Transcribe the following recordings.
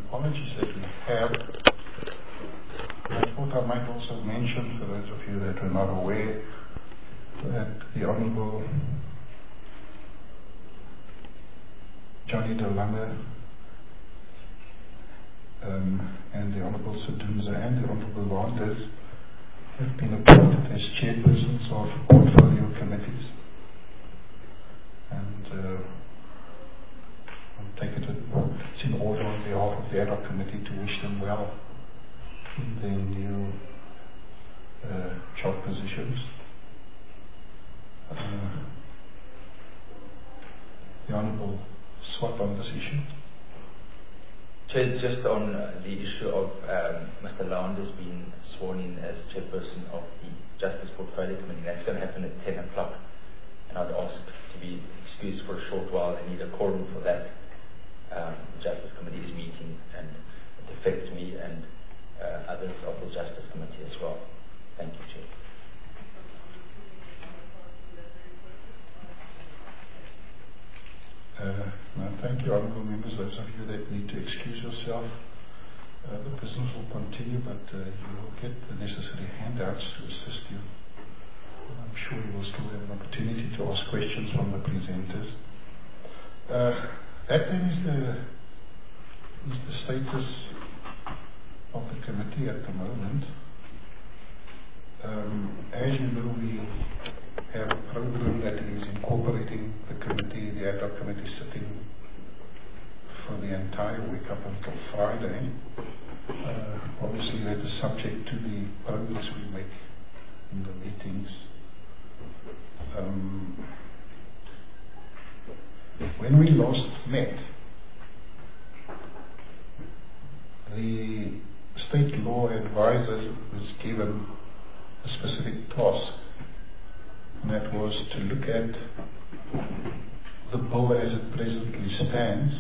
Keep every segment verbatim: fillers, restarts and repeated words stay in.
apologies that we have. I thought I might also mention, for those of you that were not aware, that the Honourable Johnny de Lange um, and the Honourable Sadunza and the Honourable Wanders have been appointed as chairpersons of portfolio committees. And uh, I'll take it it's in order on behalf of the ad hoc committee to wish them well in their new uh, job positions. Uh, the Honourable Swap on this issue. Chair, just on uh, the issue of um, Mister Landers being sworn in as chairperson of the Justice Portfolio Committee, that's going to happen at ten o'clock. And I'd ask to be excused for a short while. I need a quorum for that. Um, the Justice Committee is meeting, and it affects me and uh, others of the Justice Committee as well. Thank you, Chair. Uh, no, thank you, honourable members. Those of you that need to excuse yourself, uh, the business will continue, but uh, you will get the necessary handouts to assist you. I'm sure you will still have an opportunity to ask questions from the presenters. Uh, that then is the, is the status of the committee at the moment. Um, as you know, we have a program that is incorporating the committee, the ad hoc committee sitting for the entire week up until Friday. Uh, obviously that is subject to the progress we make in the meetings. Um, when we last met, the state law advisor was given a specific task, and that was to look at the bill as it presently stands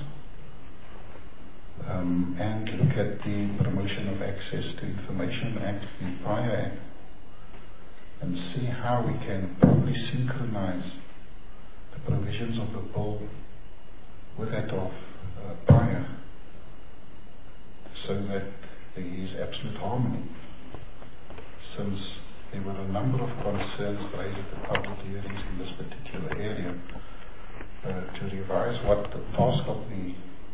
um, and look at the Promotion of Access to Information Act, the P I A Act, and see how we can probably synchronize the provisions of the bill with that of uh, P I A, so that there is absolute harmony, since there were a number of concerns raised at the public hearings in this particular area. Uh, to revise what the task of the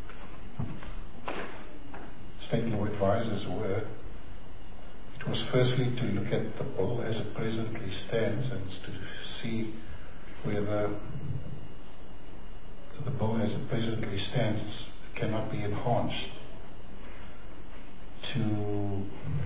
state law advisors were, it was firstly to look at the bill as it presently stands and to see whether the bill as it presently stands cannot be enhanced to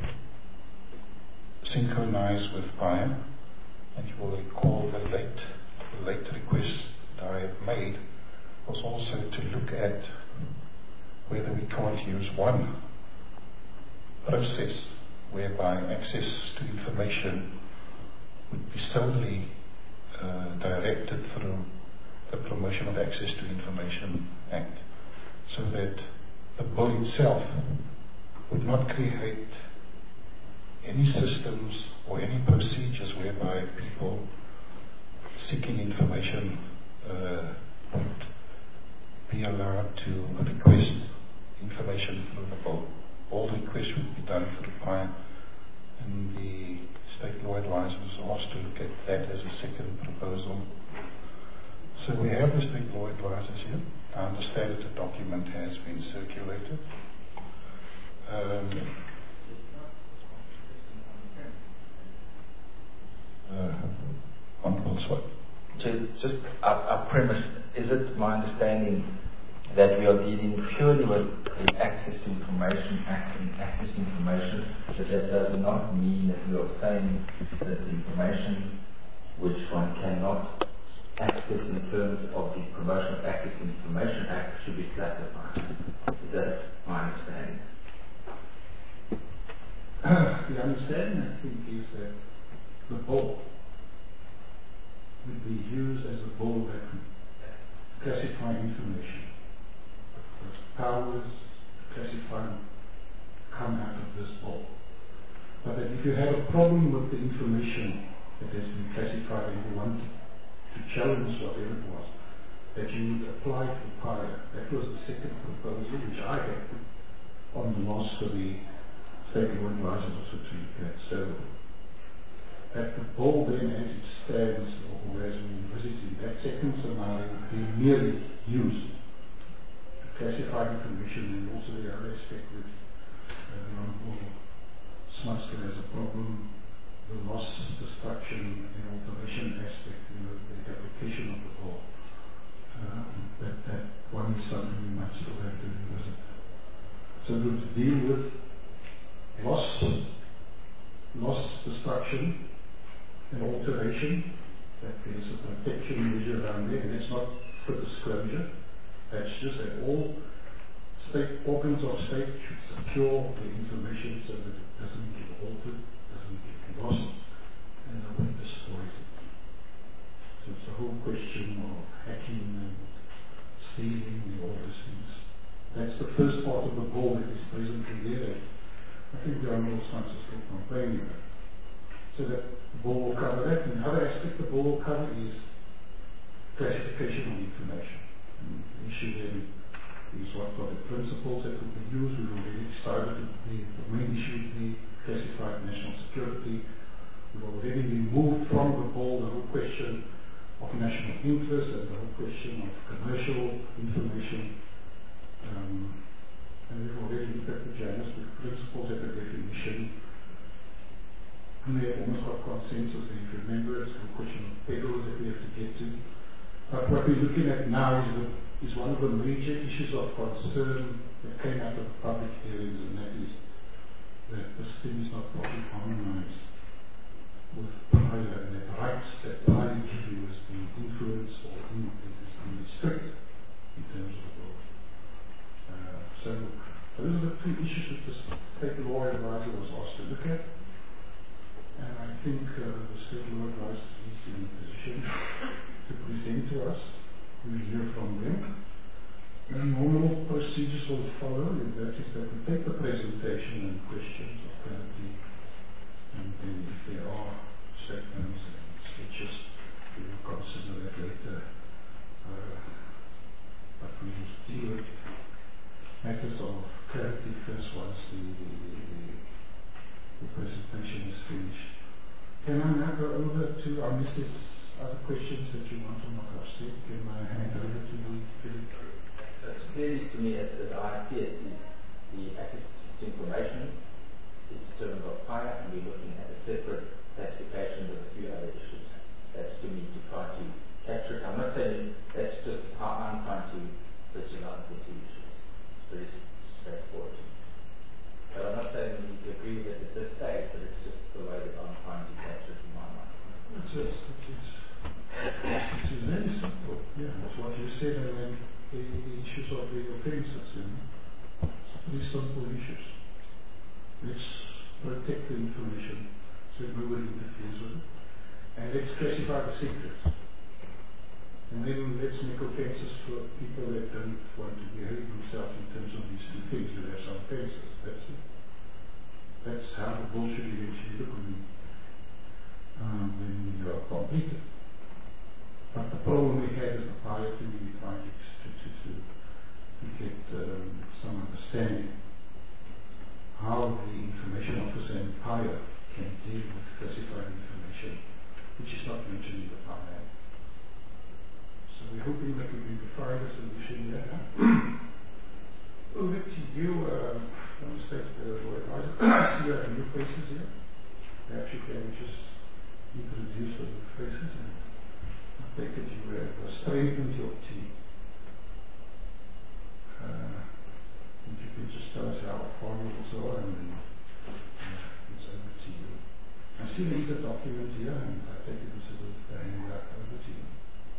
synchronize with P I A. And you will recall the late, the late request that I have made was also to look at whether we can't use one process whereby access to information would be solely uh, directed through the Promotion of Access to Information Act, so that the bill itself would not create any systems or any procedures whereby people seeking information uh, would be allowed to request information through the bill. All requests would be done through P I A, and the state law advisor was asked to look at that as a second proposal. So we have the state law advisors here. I understand that the document has been circulated. Um, Uh, Honourable Swap. Just our, our premise, is it my understanding that we are dealing purely with the Access to Information Act and Access to Information, but that does not mean that we are saying that the information which one cannot access in terms of the Promotion of Access to Information Act should be classified? Is that my understanding? Uh, the understanding, I think, is that the bill would be used as a bill that would classify information. The powers to classify come out of this bill. But that if you have a problem with the information that has been classified and you want to challenge whatever it was, that you would apply to P I A. That was the second proposal which I had on the loss for the state law advisors also to look at. So that the bill then as it stands, or as we envisage in that second scenario, would be merely used to classify information, and also the other aspect with uh, the Honourable Smuster has a problem, the loss, destruction and alteration aspect, you know, the application of the bill. Um, that, that one is something we might still have to revisit. So to deal with loss, loss, destruction and alteration, that there's a protection measure around there, and that's not for disclosure. That's just that all state organs of state should secure the information so that it doesn't get altered, doesn't get lost, and nobody destroys it. So it's the whole question of hacking and stealing and all those things. That's the first part of the ball that is presently there. I think the Honourable Smuts is still complaining about. So that the ball will cover that. And the other aspect the ball will cover is classification of information. And the issue then is what are the principles that will be used. We've already decided that the, the main issue would be classified national security. We've already removed from the ball the whole question of national interest and the whole question of commercial information. Um, and we've already looked at the Johannesburg principles at the definition. And we have almost got consensus. If you remember, it's the question of peddlers that we have to get to. But what we're looking at now is, the, is one of the major issues of concern that came out of the public hearings, and that is that this thing is not properly harmonized with prior, and that rights that prior give you is being influenced or in, is being restricted in terms of the law. Uh, so those are the two issues that the state law advisor was asked to look at. And I think uh, the state law advisor is in a position to present to us. We'll hear from them. And normal procedures will follow. And that is that we take the presentation and questions of clarity, and then if there are statements and sketches, we will consider that later. Uh, but we will deal with matters of clarity first once the, the, the, the presentation is finished. Can I now go over to, unless there's other questions that you want to knock off, can I hand over to the Philip? So it's clearly to me, as, as I see it, is the access to information is determined by fire, and we're looking at a separate classification with a few other issues. That's to me to try to capture it. I'm not saying that's just how I'm trying to visualize the two issues. It's very straightforward. But I'm not saying we need to agree with it at this stage, but it's just the way that I'm trying to capture it in my mind. That's it. It is very simple. Yeah, that's what you said, and then the, the issues of the offences, you know. It's pretty simple issues. Let's protect the information so nobody interferes with it. And let's classify the secrets. And then let's make offences for people that don't want to behave themselves in terms of these two things. You have some offences. That's it. That's how the bill should eventually look when, um, when you are completed. But the problem we had is the pilot and we tried to, to, to, to get um, some understanding how the information officer and pilot can deal with classified information, which is not mentioned in the Power Act. So we're hoping that we can find a solution here. Over to you, uh, from the state uh, law advisor. I see you have new faces here. Perhaps you can just introduce the new faces. And I take it you have uh, strengthened your team. Uh, if you could just tell us how far you also are, and then uh, it's over to you. I see there is a document here, and I take it this is a handout. Over to you.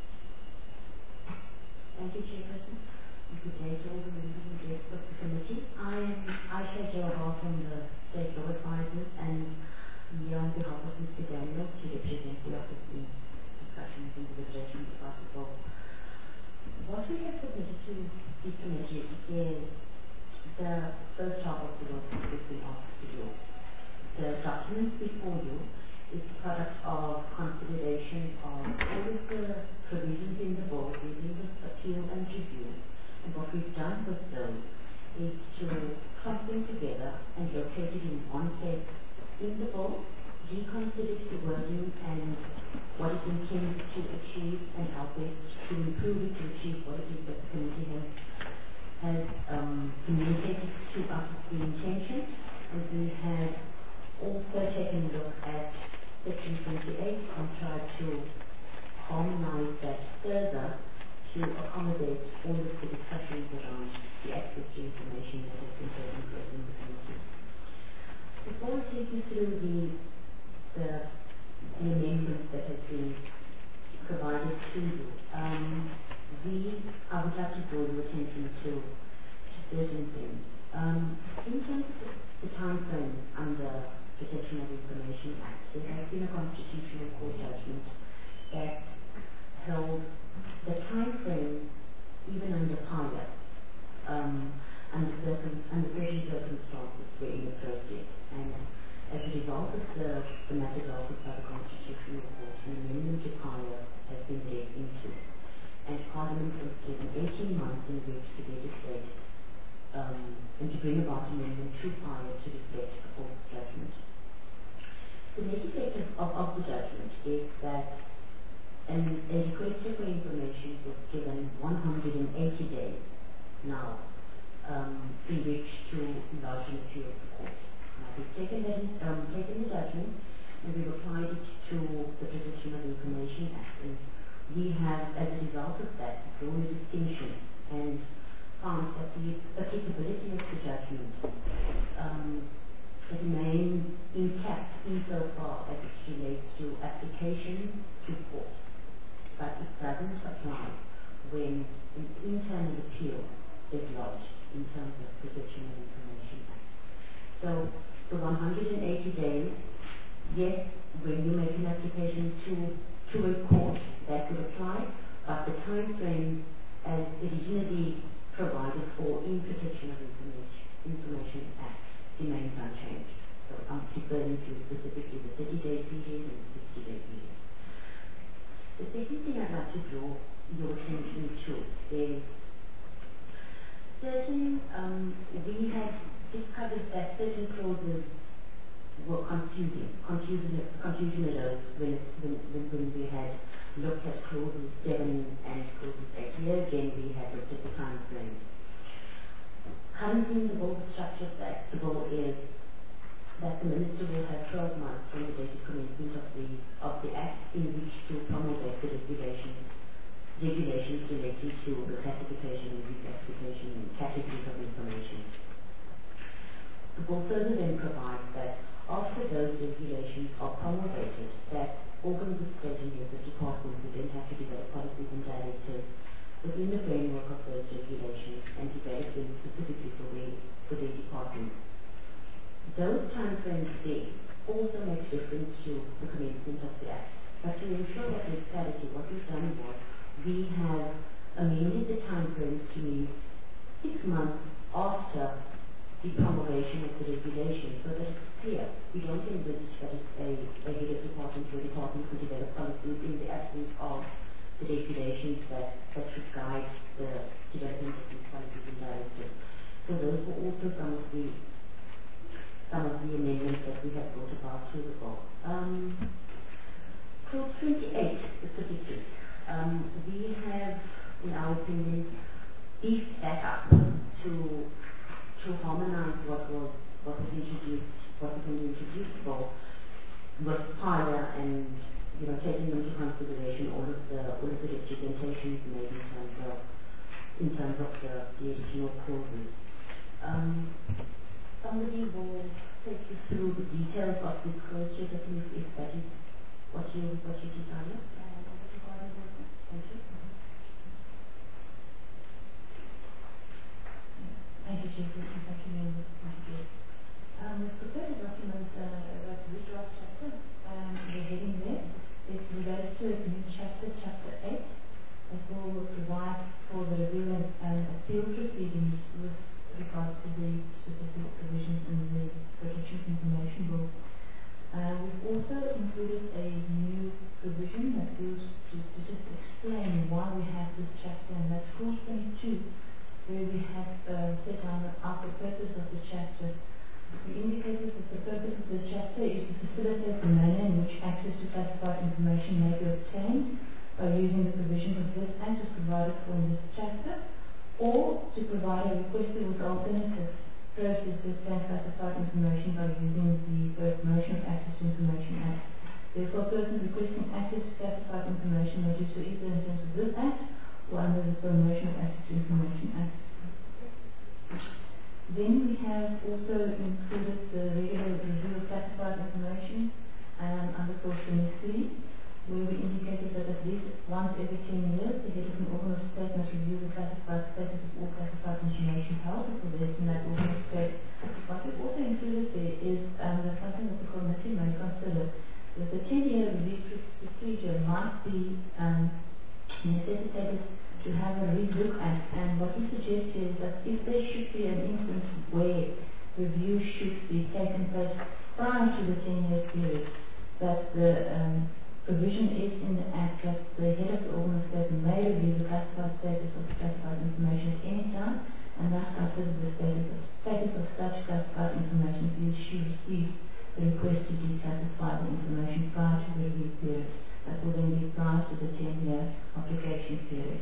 Thank you, Chairperson. Good day to all the members and guests of the committee. I am Aisha Johar from the State Law Advisors, and I'm here on behalf of Mister Daniel to represent the office in discussions and deliberations about the bill. What we have submitted to the committee is the first half of the bill that we asked to do. The document before you is the product of consideration of all of the provisions in the bill dealing with appeal and review. And what we've done with those is to cross and outputs to improve it to achieve what it is that the committee has, has um, communicated to us as the intention. And we have also taken a look at section twenty-eight and tried to harmonize that further to accommodate all of the discussions around the access to information that has been taking place in the committee. Before I take you through the, the, the amendments that have been provided to you, um, we, I would like to draw your attention to, to certain things. Um, in terms of the, the time frame under Protection of Information Act, there has been a constitutional court judgment that held the time frames, even under PILOT, um, under, certain, under certain circumstances, were inappropriate. And as a result of the, the matter dealt with by the Constitutional Court, an amendment to PILOT has been laid into. And Parliament was given eighteen months in which to legislate um, and to bring about amendment to PILOT to reflect the court's judgment. The legislative of, of the judgment is that and a request for information was given one hundred eighty days now um, in which to lodge an appeal to the court. Now we've taken, that, um, taken the judgment and we've applied it to the Protection of Information Act, and we have, as a result of that, drawn a distinction and found that the applicability of the judgment um, remains intact insofar as it relates to application to court. But it doesn't apply when an internal appeal is lodged in terms of Protection of Information Act. So the one hundred eighty days, yes, when you make an application to, to a court, that would apply, but the time frame as originally provided for in Protection of Information, Information Act remains unchanged. So I'm referring to specifically the thirty-day period and the sixty-day period. The second thing I'd like to draw your attention to is certain, um, we have discovered that certain clauses were confusing. Confusion, confusion arose when, when, when we had looked at clauses seven and clauses eight. Here again we had looked at the time frame. Currently in the bill, the structure of the Act, the bill is that the Minister will have twelve months from the date of commencement of the, of the Act in which to promulgate the regulations, regulations relating to the classification and reclassification and categories of information. The bill further then provides that after those regulations are promulgated, that organs of state and heads of departments will then have to develop policies and directives within the framework of those regulations and develop them specifically for their, for their departments. Those time frames there also make difference to the commencement of the Act. But to ensure that there's clarity, what we've done was we have amended the time frames to mean six months after the promulgation of the regulation so that it's clear. We don't envisage that a, a head of department or a department could develop policies in the absence of the regulations that, that should guide the development of these policies and directives. So those were also some of the some of the amendments that we have brought about through the bill. Um, Clause twenty-eight specifically, um, we have, in our opinion, beefed that up to to harmonize what was what was introduced, what was introducible with PILOT and you know taking into consideration all of the all of the representations made in terms of in terms of the, the additional clauses. Um, Somebody will take you through the details of this clause, if, if that is what you what you desire. Thank you. Thank you, Chief. Thank you, members. Thank you. Um, the proposed document uh, about the draft chapter, um, the heading there, it relates to a new chapter, chapter eight, that will provide for the review and, and appeal proceedings with regards to the specific provisions in the Protection of Information Bill. Uh, we've also included a new provision that deals to, to just explain why we have this chapter, and that's clause twenty-two, where we have uh, set down out the purpose of the chapter. We indicated that the purpose of this chapter is to facilitate the manner in which access to classified information may be obtained by using the provisions of this Act as provided for in this chapter, or to provide a requester with alternative process to obtain classified information by using the Promotion of Access to Information Act. Therefore, a person requesting access to classified information may do so either in terms of this Act or under the Promotion of Access to Information Act. Then we have also included the regular review of classified information um, under clause twenty-three, where we indicated that at least once every ten years, the head of an organ of state must review the classified status of all classified information held and possessed in that organ of state. What we've also included there is um, that something that the committee may consider, that the ten-year review procedure might be um, necessitated to have a re-look at, and what we suggest here is that if there should be an instance where review should be taken place prior to the ten-year period, that the um, provision is in the Act that the head of the organ of state may review the classified status of classified information at any time, and thus consider the status of, status of such classified information if she receives the request to declassify the information prior to the review period. That will then be prior to the ten-year application period.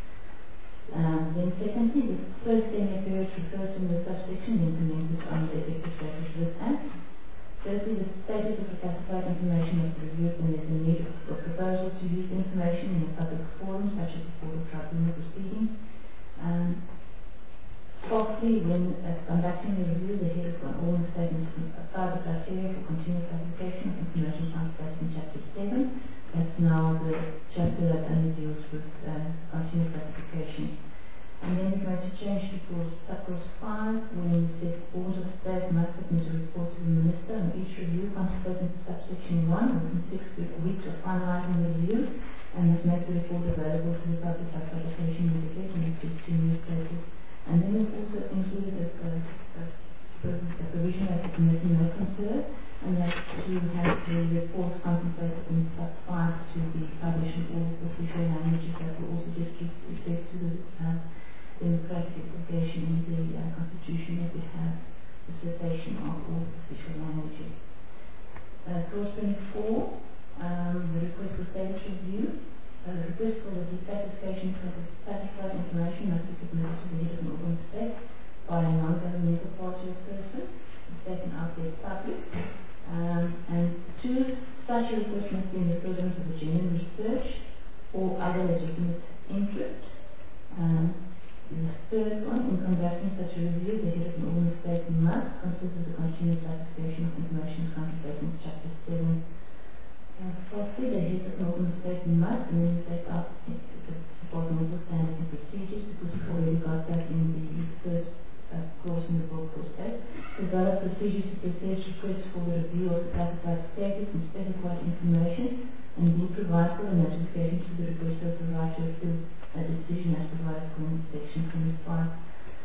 Um, then secondly, the first ten-year period referred to in the subsection then commences on the effective date of this Act. Thirdly, the status of the classified information must be reviewed when there is a need for proposal to use the information in a public forum, such as a court of tribunal proceedings. Um, fourthly, when uh, conducting the review, the head of an organ state must apply the criteria for continued classification of information found placed in Chapter seven. That's now the chapter that only deals with uh, continued classification. And then we're going to change to clause, subclause five, when we said organs of state must submit a report to the minister on each review contemplated in subsection one within six weeks of finalizing the review, and must make the report available to the public by publication immediately in at least two newspapers. And then we've also included a, a, a, a provision that the committee may consider, and that's to have the report contemplated in sub five to be published in all official languages. That will also just give effect to the uh, democratic obligation in the uh, Constitution that we have the citation of all official languages. Uh, clause twenty-four, um, the request for status review. Uh, the request for the declassification of classified information must be submitted to the head of an organ of state by a non-governmental party or person. It's taken out there public. Um, and two, such a request must be in the furtherance of a genuine research or other legitimate interest. Um, the third one, in conducting such a review, the head of an organ of state must consider the continued classification of information contemplated in Chapter seven. Uh, fourthly, the heads of an organ of state must, and then take up the departmental standards and procedures, because we've already got that in the first Uh, clause in the book for state, develop procedures to process requests for the review of the classified status and specified information, and then provide for the notification to the requester of the right to appeal a decision as provided for in section twenty-five.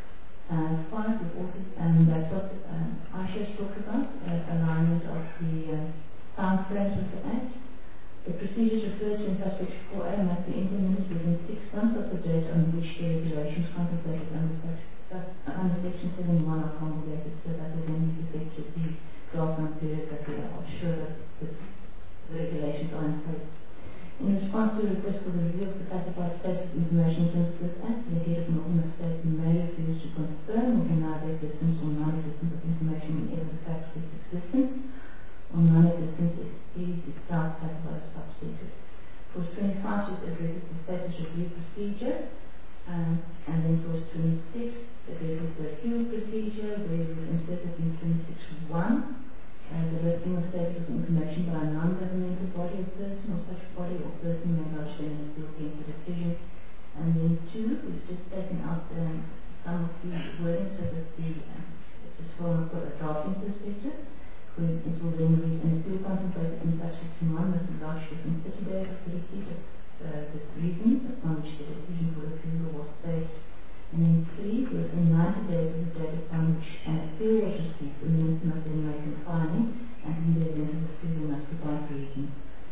Uh, five, we've also, um, that's what um, Aisha spoke about, uh, alignment of the uh, time frames of the Act. The procedures referred to in subsection four A must be implemented within six months of the date on which the regulations contemplated under such Uh, under section seven one are promulgated, so that will then effect to the twelve month period that we are sure that the, the regulations are in place. In response to a request for the review of the classified status information in terms of this Act, the head of an organ of state may refuse to confirm or deny the existence or non-existence of information whenever the fact of its existence or non-existence is, is itself classified as top secret. Clause twenty-five just addresses the status review procedure. Um, and then clause twenty-six addresses the appeal procedure, where we've inserted in twenty-six one uh, the listing of status of information by a non-governmental body or person, or such body or person may lodge an appeal against the decision. And then two, we've just taken out um, some of the wording so that the uh, it's just from a drafting perspective. It will then read an appeal contemplated in subsection one must be lodged within thirty days of the receipt of Uh, the reasons upon which the decision for appeal was based, and then three, within ninety days of the date upon which an appeal was received, the minister must then make a finding, and in the event of appeal must provide reasons.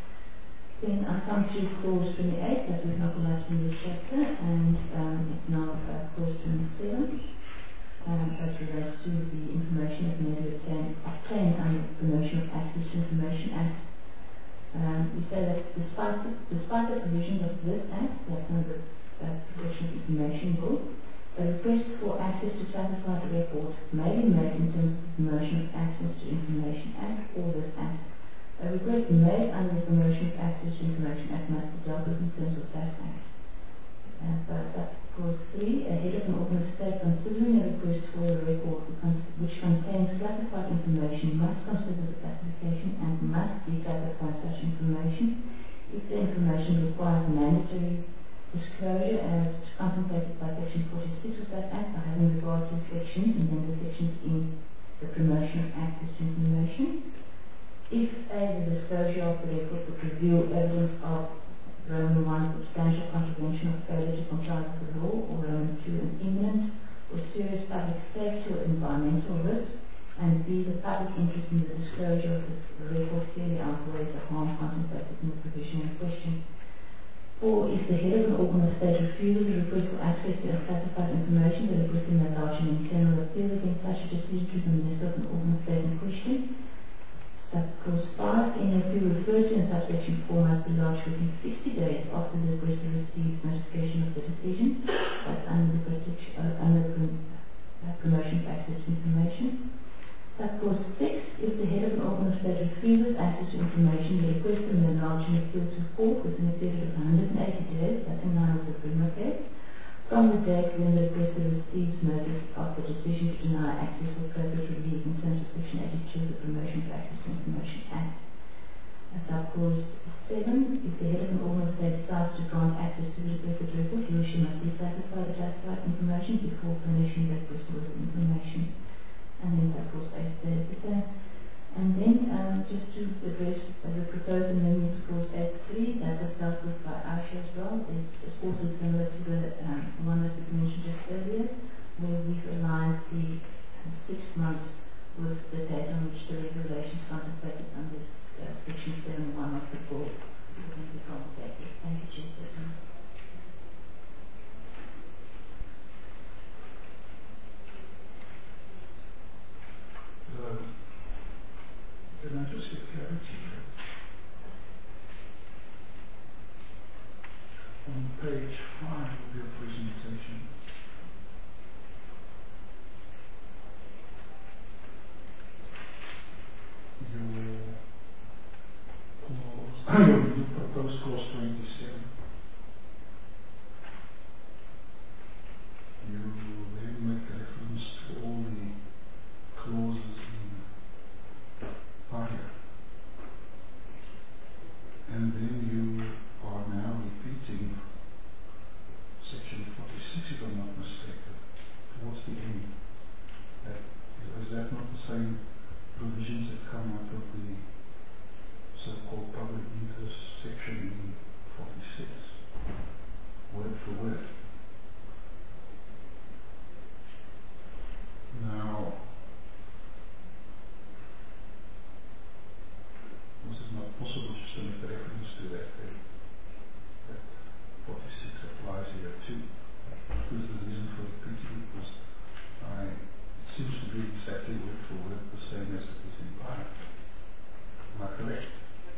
Then I come to clause twenty-eight that we've not collapsed in this chapter, and um, it's now uh, clause twenty-seven, um, that relates to the information that may be obtained, obtained under the Promotion of Access to Information Act. Um, we say that despite the, despite the provisions of Act and the uh, Protection of Information Bill, a request for access to classified record may be made in terms of the Promotion of Access to Information Act or this Act. A request made under the Promotion of Access to Information Act must be dealt with in terms of that Act. And uh, subclause three, a head of an organized state considering a request for a record which contains classified information must consider the classification and must declassify such information if the information requires mandatory disclosure as contemplated by Section forty-six of that Act by having regard to sections and then the sections in the Promotion of Access to Information. If A, the disclosure of the record would reveal evidence of Roman one, substantial contravention or failure to comply with the law, or Roman two, an imminent or serious public safety or environmental risk, and B, the public interest in the disclosure of the record clearly outweighs the harm contemplated in the provision in question. Or if the head of an organ of state refuses a request for access to unclassified information, the request may lodge an internal appeal against such a decision to the minister of an organ of state in question. Subclause five, any appeal referred to in subsection four must be lodged within sixty days after the requester receives notification of the decision. That's under the protection, uh, under the uh, Promotion of Access to Information. Subclause six, if the head of an organ of state refuses access to information, the requester may lodge an appeal to court within a period of one hundred eighty days, that's in line with the Prima case, from the date when the requester receives notice of the decision to deny access or appropriate relief in terms of Section eighty-two of the Promotion of Access to Information Act. A subclause seven, if the head of an organ of state decides to grant access to the requested record, he or she must declassify the classified information before furnishing the requester with the information. And then subclause eight stays the same. And then um, just to address uh, the proposed amendment to clause eight three, that was dealt with by Aisha as well. It's, it's also similar to the um, one that we mentioned just earlier, where we've aligned the uh, six months with the date on which the regulations contemplated on this uh, section seven one of the bill will be promulgated. Thank you, Chairperson. Uh, Can I just get clarity here? On page five of your presentation, your clause, your proposed clause twenty-seven, you then make reference to all the clauses in fire. And then you are now repeating section forty-six, if I'm not mistaken, towards the end. That, is that not the same provisions that come out of the so-called public interest section in forty-six, word for word? Now, was it not possible just to make a reference to that, that, that forty-six applies here too? Because the reason for repeating it was, I, it seems to be exactly word for word the same as it is in Pi. Am I correct?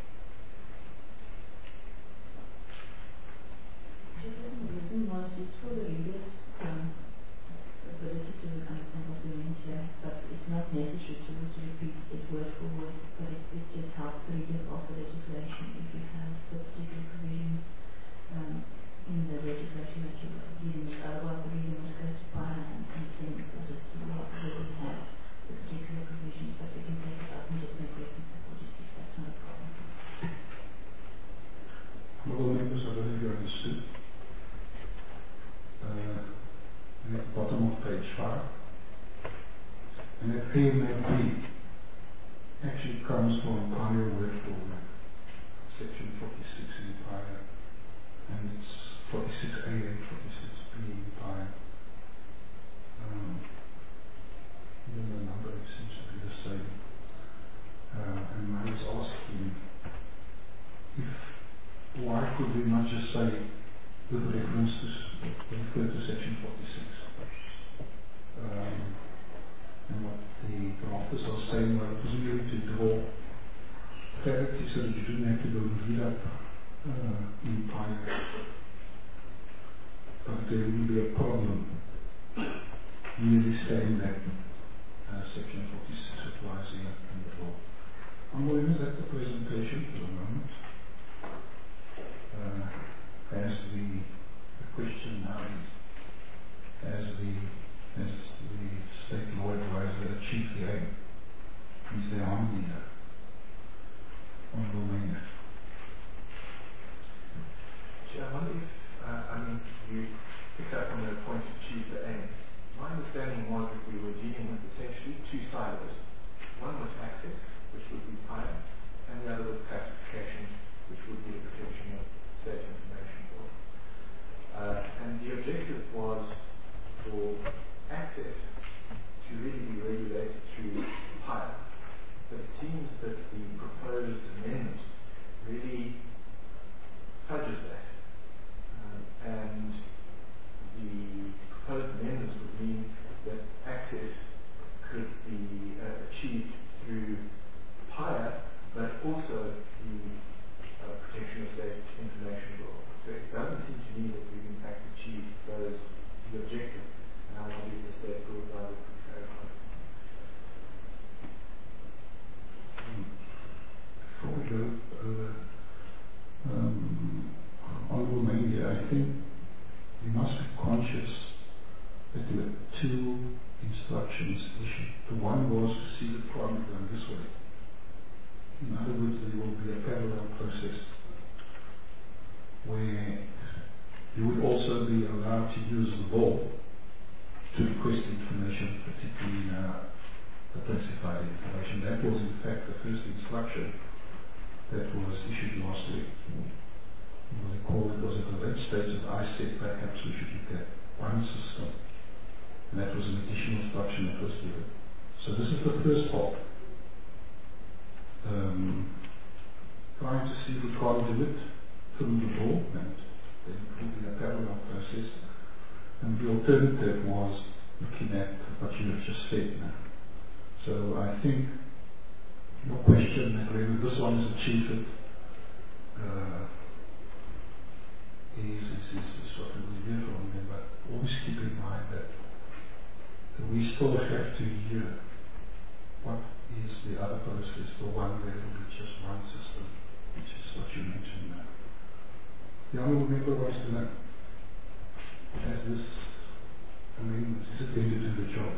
The reason was just for the readers' um, ability to understand what we meant here, but it's not necessary to, to repeat it word for word, but it, it just helps the readers of the legislation if you have the particular provisions um, in the legislation that you're dealing with. Otherwise, the reader must go to fire and, and then also see what we have the particular provisions, but we can take it up and just make reference to forty-six. That's not a problem. Honourable members, I believe you understood. Uh, and at the bottom of page five, and that A and that B actually comes from Pioneer word for word, section forty-six in Pioneer, and it's forty-six A and forty-six B in Pioneer. Um, even the number seems to be the same. Uh, and I was asking if why could we not just say with reference to refer to section forty-six, um, and what the drafters are saying, well, it was really to draw clarity so that you didn't have to go and read up uh, in Pioneer there wouldn't be a problem merely saying that uh, section forty-six applies here in the law. Honourable Members, that's the presentation for the moment. Uh, as the, the question now is, as the, as the state law advisor achieved the aim, is there harm here? Honourable Member. Chair, I wonder if, uh, I mean, you picked up on the point of achieve the aim. My understanding was that we were dealing with essentially two silos. One was access, which would be P I A, and the other was classification, which would be the protection of state information law. Uh, and the objective was for access to really be regulated through P I A. But it seems that the proposed amendment really fudges that. Um, and the proposed amendments would mean that access could be uh, achieved through P I A, but also the uh, protection of state information law. So it doesn't seem to me that we've in fact achieved those, the objective. And I wonder if the state law advisor could clarify. Before we go over um, Honourable Member, I think we must be conscious that there were two instructions issued. The one was to see the problem done this way. In other words, there will be a parallel process where you would also be allowed to use the ball to request information, particularly uh, the classified information. That was in fact the first instruction that was issued last week. You will recall it was at the late stage that I said perhaps we should look at one system. And that was an additional instruction that was given. So this is the first part. Um, trying to see if we can't do it through the ball, and then it will be a parallel process. And the alternative was looking at what you have just said now. So I think your question that whether this one is achieved uh, is, is, is, is what we will hear from them, but always keep in mind that we still have to hear what is the other process, the one where it will be just one system, which is what you mentioned now. The Honourable Member wants to know, has this amendment, is it going to do the job?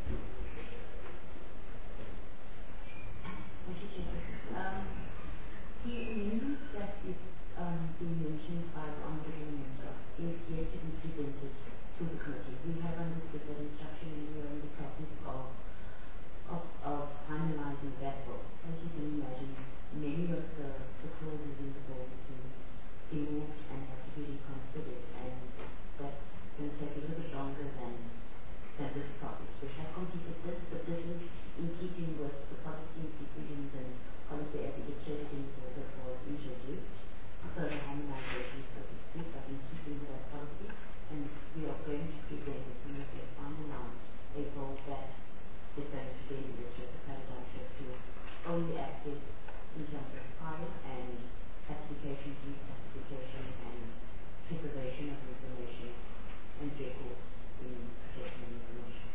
Thank you, Chair. Um, the amendment that is um, being mentioned by the Honourable Member is yet to be presented to the committee. We have understood that instruction and we are in the process of, of, of finalizing that bill. As you can imagine, many of the, the clauses in the bill have been removed and have to be reconsidered, and that's going to take a little bit longer than, than this process. We have completed this, but this is in keeping with the policy decisions and policy administration that was introduced. So the harmonization, so to speak, but in keeping with that policy. And we are going to present as soon as we have finalized a bill that is going to be in this with the paradigm shift to only access in terms of file and classification, declassification, and preservation of information and records in protection of information.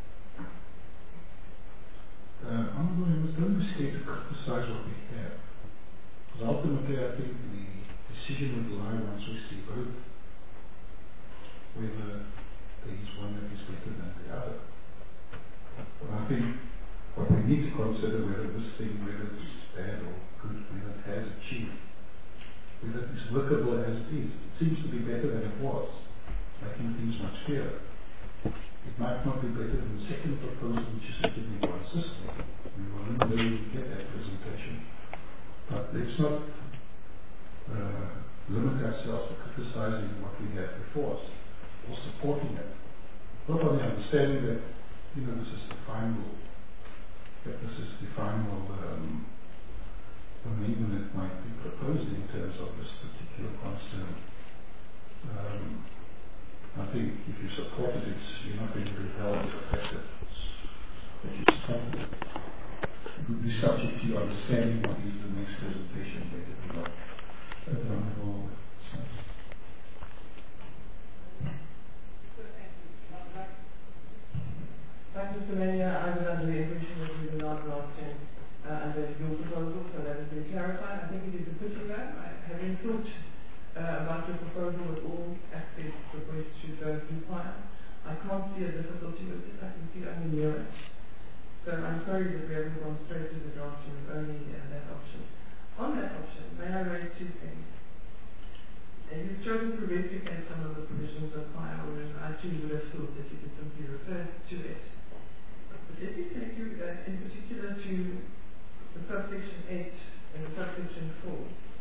Uh, Honourable Members, don't be scared to criticise what we have. Because ultimately I think the decision will lie once we see both, whether there is one that is better than the other. But I think what we need to consider whether this thing, whether it's bad or good, whether it has achieved, whether it is workable as it is. It seems to be better than it was, making things much clearer. It might not be better than the second proposal, which is to give me one system. We will never really get that presentation. But let's not uh, limit ourselves to criticizing what we have before us, or supporting it. Not only understanding that, you know, this is the final, that this is the final um, amendment that might be proposed in terms of this particular concern. Um, I think if you support it, it's, you're not going to be held to the fact that, that you support it. It would be subject to your understanding what is the next presentation that it will be. sorry that we haven't gone straight to the drafting of only uh, that option. On that option, may I raise two things? And you've chosen to replicate some of the provisions of fire orders. I too would have thought that you could simply refer to it. But let me take you uh, in particular to the subsection eight and the subsection four.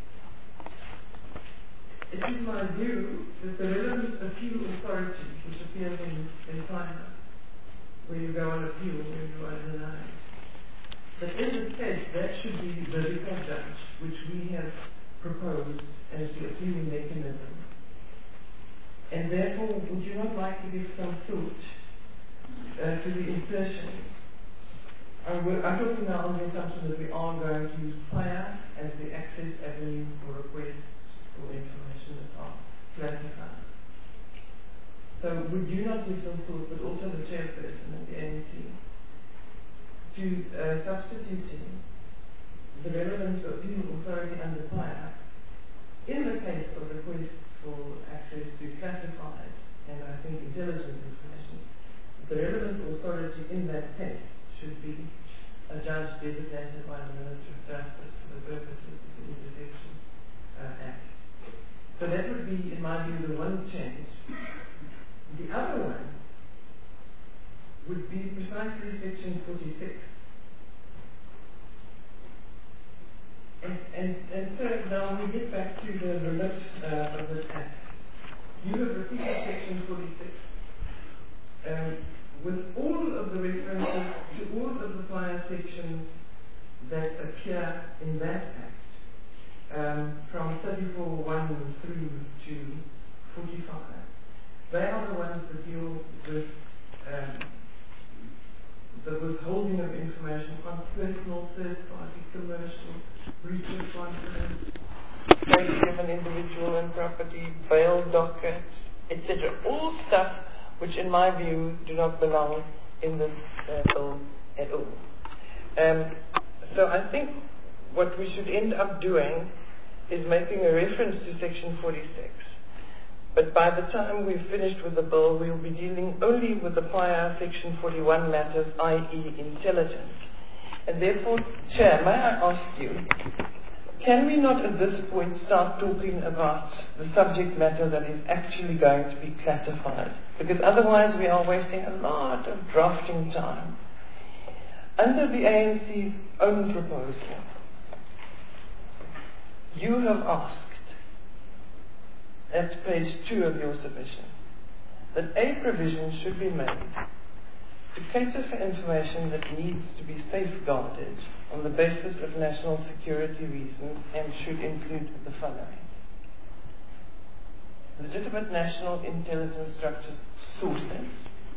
It is my view that the relevant appeal authority, which appears in, in fire, where you go on appeal, where you are denied, that in this case, that should be the legal judge, which we have proposed as the appealing mechanism. And therefore, would you not like to give some thought uh, to the insertion? I'm, I'm talking now on the assumption that we are going to use fire as the access avenue for requests for information that are classified. So would you not give some thought, but also the chairperson of the A N C, to uh, substituting the relevant appeal authority under fire in the case of requests for access to classified and I think intelligent information. The relevant authority in that case should be a judge designated by the Minister of Justice for the purposes of the Intersection uh, Act. So that would be, in my view, the one change. The other one would be precisely section forty-six. And, and, and so now we get back to the remit uh, of this Act. You have repeated section forty-six. Um, with all of the references to all of the fire sections that appear in that Act, um, from thirty-four one through to forty-five, they are the ones that deal with um, the withholding of information on personal, third-party, commercial, breach of confidence, safety of an individual and property, bail dockets, et cetera. All stuff which, in my view, do not belong in this uh, bill at all. Um, so I think what we should end up doing is making a reference to section forty-six. But by the time we've finished with the bill, we'll be dealing only with the prior section forty-one matters, that is intelligence. And therefore, Chair, may I ask you, can we not at this point start talking about the subject matter that is actually going to be classified? Because otherwise we are wasting a lot of drafting time. Under the A N C's own proposal, you have asked, that's page two of your submission, that a provision should be made to cater for information that needs to be safeguarded on the basis of national security reasons and should include the following: legitimate national intelligence structures sources,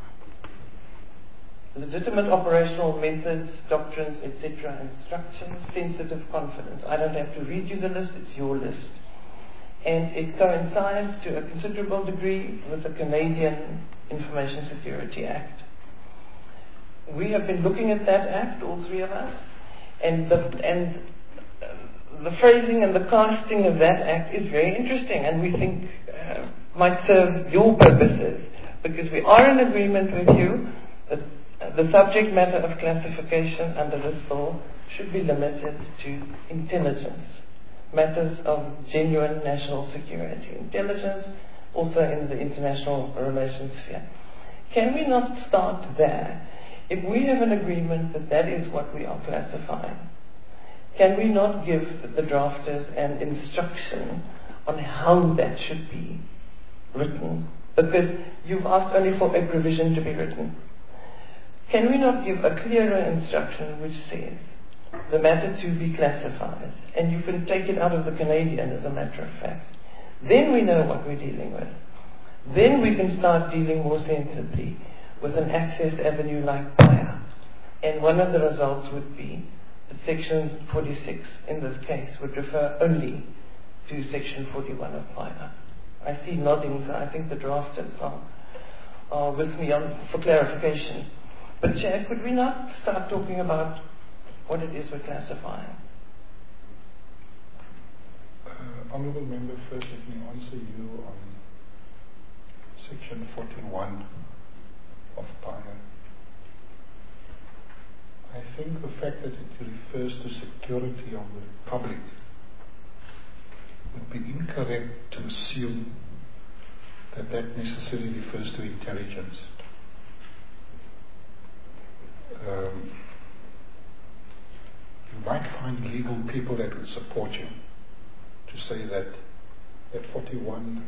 legitimate operational methods, doctrines, et cetera, and structures, sensitive confidence. I don't have to read you the list, it's your list. And it coincides to a considerable degree with the Canadian Information Security Act. We have been looking at that Act, all three of us, and the, and the phrasing and the casting of that Act is very interesting, and we think uh, might serve your purposes, because we are in agreement with you that the subject matter of classification under this bill should be limited to intelligence, matters of genuine national security. Intelligence also in the international relations sphere. Can we not start there? If we have an agreement that that is what we are classifying, can we not give the drafters an instruction on how that should be written? Because you've asked only for a provision to be written. Can we not give a clearer instruction which says the matter to be classified, and you can take it out of the Canadian as a matter of fact? Then we know what we're dealing with. Then we can start dealing more sensibly with an access avenue like fire. And one of the results would be that section forty-six in this case would refer only to section forty-one of fire. I see nodding, so I think the drafters are, are with me on, for clarification. But Chair, could we not start talking about what it is we're classifying? Uh, Honourable Member, first let me answer you on section forty-one of fire. I think the fact that it refers to security of the public would be incorrect to assume that that necessarily refers to intelligence. Um, you might find legal people that would support you to say that at forty-one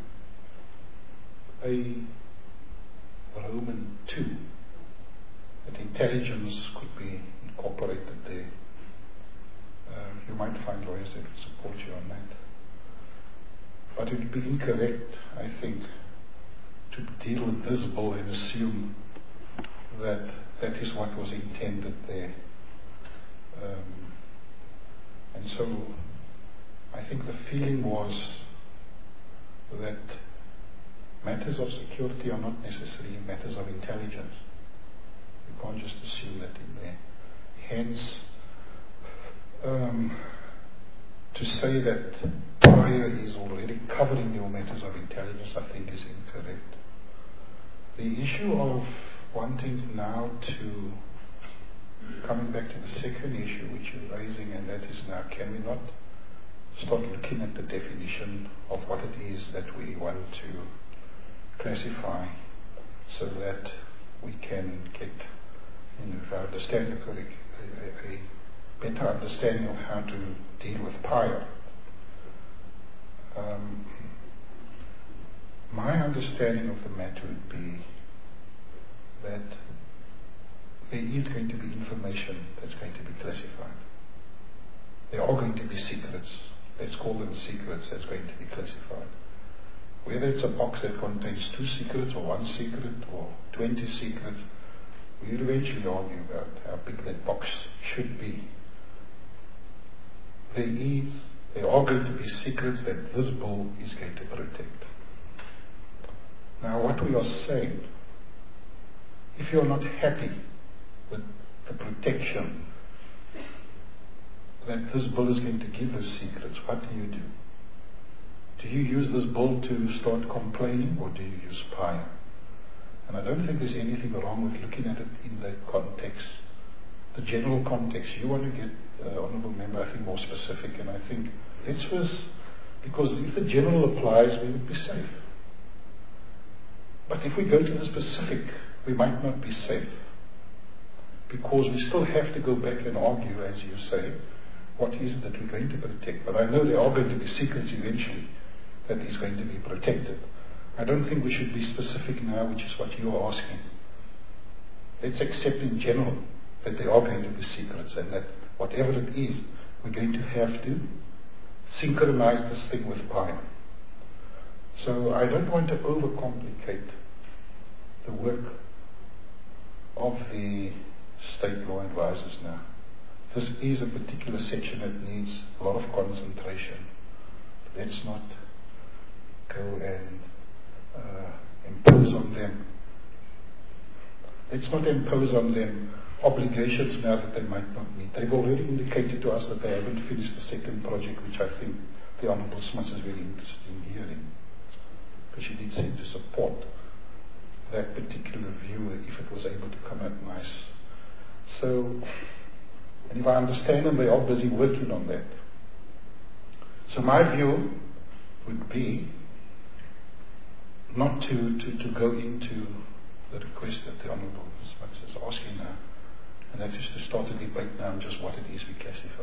A Roman two, that intelligence could be incorporated there. Uh, you might find lawyers that would support you on that. But it would be incorrect, I think, to deal with visible and assume that that is what was intended there. Um, and so I think the feeling was that matters of security are not necessarily matters of intelligence. You can't just assume that in there. Hence, um, to say that prior is already covering your matters of intelligence, I think is incorrect. The issue of wanting now to, coming back to the second issue which you're raising, and that is now, can we not start looking at the definition of what it is that we want to classify so that we can get, you know, if I understand it correctly, a, a better understanding of how to deal with prior. Um, my understanding of the matter would be that there is going to be information that's going to be classified. There are going to be secrets, let's call them secrets, that's going to be classified. Whether it's a box that contains two secrets or one secret or twenty secrets, we'll eventually argue about how big that box should be. There is, there are going to be secrets that Visible is going to protect. Now what we are saying, if you're not happy with the protection that Visible is going to give those secrets, what do you do? Do you use this bill to start complaining, or do you use prior? And I don't think there's anything wrong with looking at it in that context, the general context. You want to get, uh, Honourable Member, I think more specific, and I think let's first, because if the general applies, we would be safe. But if we go to the specific, we might not be safe, because we still have to go back and argue, as you say, what is it that we're going to protect. But I know there are going to be secrets eventually that is going to be protected. I don't think we should be specific now, which is what you are asking. Let's accept in general that there are going to be secrets, and that whatever it is, we're going to have to synchronize this thing with prior. So I don't want to overcomplicate the work of the state law advisors now. This is a particular section that needs a lot of concentration. Let's not go and uh, impose on them. Let's not impose on them obligations now that they might not meet. They've already indicated to us that they haven't finished the second project, which I think the Honourable Smuts is very interested in hearing. Because she did seem to support that particular view if it was able to come out nice. So, and if I understand them, they are busy working on that. So my view would be not to, to, to go into the request that the Honourable Smuts is asking now, and that is to start a debate now on just what it is we classify.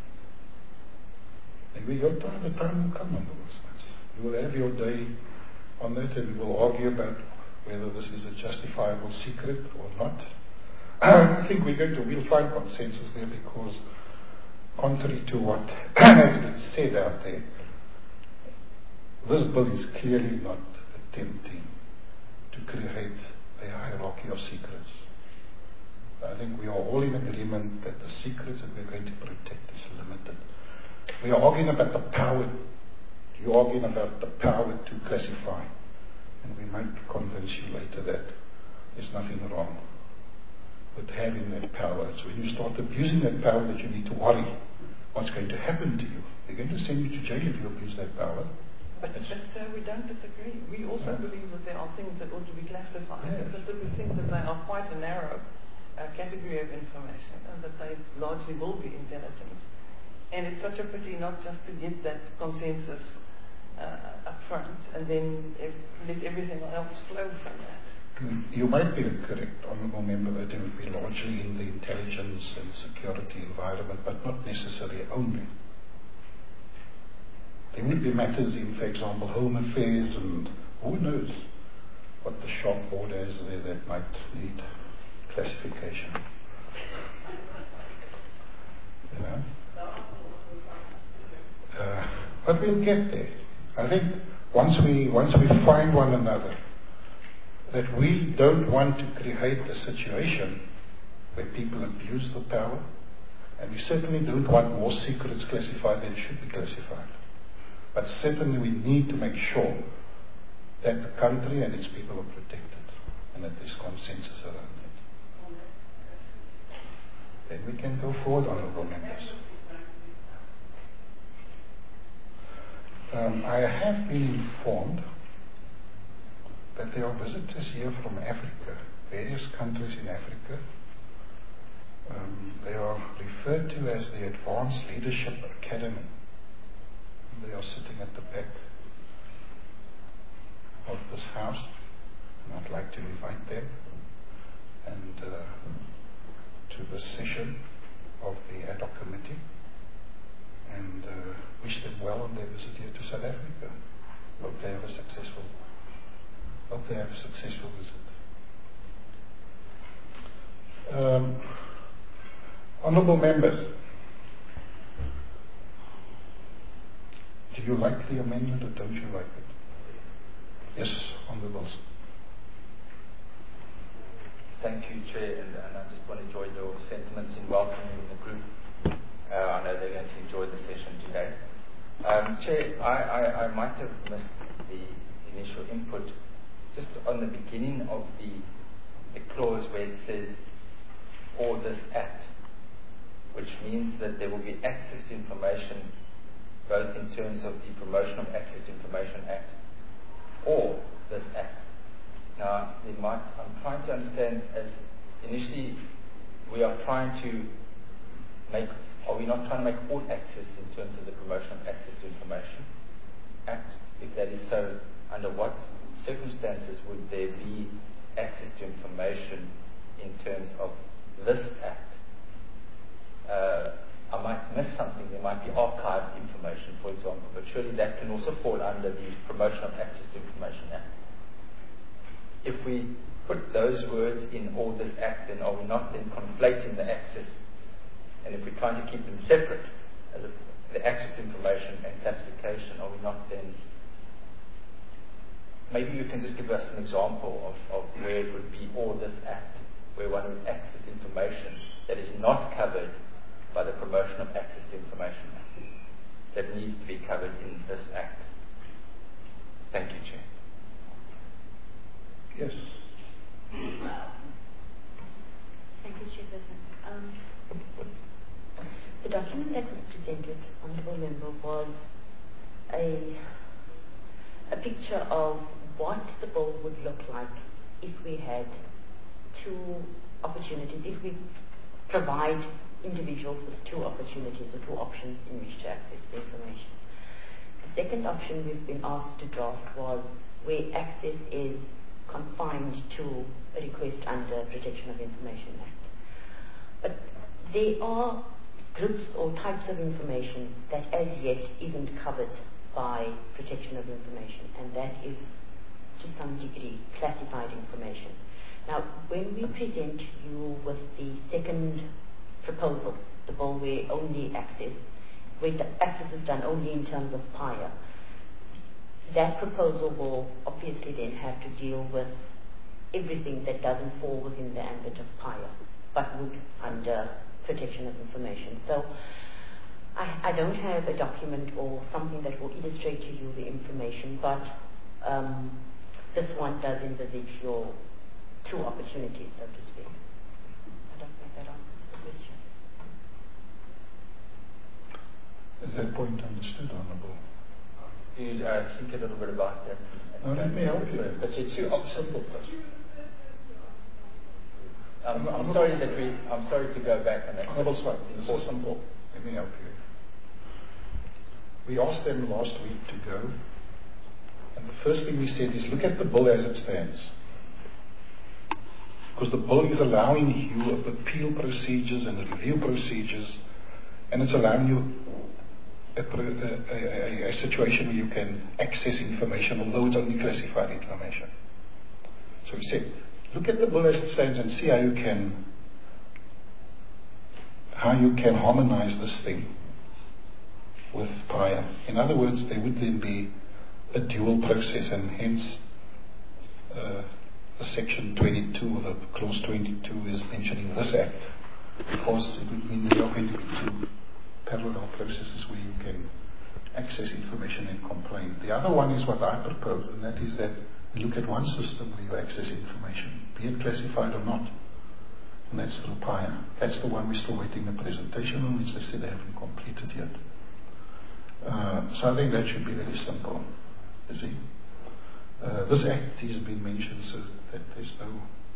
And we go time, the time will come, Honourable Smuts. You will have your day on that, and we will argue about whether this is a justifiable secret or not. I think we're going to, we'll find consensus there, because contrary to what has been said out there, this bill is clearly not attempting to create a hierarchy of secrets. I think we are all in agreement that the secrets that we're going to protect is limited. We are arguing about the power, you're arguing about the power to classify, and we might convince you later that there's nothing wrong with having that power. It's when you start abusing that power that you need to worry what's going to happen to you. They're going to send you to jail if you abuse that power. But, but sir, we don't disagree. We also yeah. believe that there are things that ought to be classified. Yes. It's just that we think that they are quite narrow a category of information, and that they largely will be intelligent. And it's such a pity not just to get that consensus uh, up front and then ev- let everything else flow from that. You might be correct, Honourable Member, that it would be largely in the intelligence and security environment, but not necessarily only. There would be matters in, for example, home affairs, and who knows what the sharp board has there that might need classification. You know? Uh, but we'll get there. I think once we once we find one another, that we don't want to create a situation where people abuse the power, and we certainly don't want more secrets classified than should be classified. But certainly we need to make sure that the country and its people are protected, and that there's consensus around it. Then we can go forward, Honourable Members. Um, I have been informed that there are visitors here from Africa, various countries in Africa. Um, they are referred to as the Advanced Leadership Academy. They are sitting at the back of this house, and I'd like to invite them and uh, to this session of the ad hoc committee, and uh, wish them well on their visit here to South Africa. Hope they have a successful hope they have a successful visit. Um, honourable members, do you like the amendment or don't you like it? Yes, Honourable Wilson. Thank you, Chair, and, and I just want to join your sentiments in welcoming the group. Uh, I know they're going to enjoy the session today. Um, Chair, I, I, I might have missed the initial input just on the beginning of the, the clause where it says, or this act, which means that there will be access to information both in terms of the Promotion of Access to Information Act or this act. Now, it might, I'm trying to understand, as initially we are trying to make, are we not trying to make all access in terms of the Promotion of Access to Information Act? If that is so, under what circumstances would there be access to information in terms of this act? Uh, I might miss something. There might be archived information, for example, but surely that can also fall under the Promotion of Access to Information Act. If we put those words in all this act, then are we not then conflating the access? And if we're trying to keep them separate, as a, the access to information and classification, are we not then? Maybe you can just give us an example of, of where it would be all this act, where one would access information that is not covered by the Promotion of Access to Information Act, that needs to be covered in this act. Thank you, Chair. Yes. Thank you, Chairperson. Um, the document that was presented, Honourable Member, was a, a picture of what the bill would look like if we had two opportunities, if we provide individuals with two opportunities or two options in which to access the information. The second option we've been asked to draft was where access is confined to a request under Protection of Information Act. But there are groups or types of information that as yet isn't covered by Protection of Information, and that is to some degree classified information. Now, when we present you with the second proposal, the bill where only access, where the access is done only in terms of P I A, that proposal will obviously then have to deal with everything that doesn't fall within the ambit of P I A, but would under Protection of Information. So I, I don't have a document or something that will illustrate to you the information, but um, this one does envisage your two opportunities, so to speak. I don't think that answers the question. Is that point understood, Honourable? You uh, think a little bit about that. No, let me help you. But it's two options. I'm, I'm sorry that we. I'm sorry to go back on that. Honourable Swart, this is simple. Let me help you. We asked them last week to go, and the first thing we said is look at the bill as it stands. Because the bill is allowing you appeal procedures and review procedures, and it's allowing you a, a, a, a situation where you can access information, although it's only classified information. So we said, look at the bill as it stands and see how you can how you can harmonize this thing with P I A. In other words, there would then be a dual process, and hence uh, the section twenty-two, or the clause twenty-two, is mentioning this act, because it would mean there are going to be two parallel processes where you can access information and complain. The other one is what I propose, and that is that we look at one system where you access information, be it classified or not, and that's through P I A. That's the one we're still waiting a presentation on, which they said they haven't completed yet. Uh, so I think that should be very simple. You see, uh, this act has been mentioned so that there's no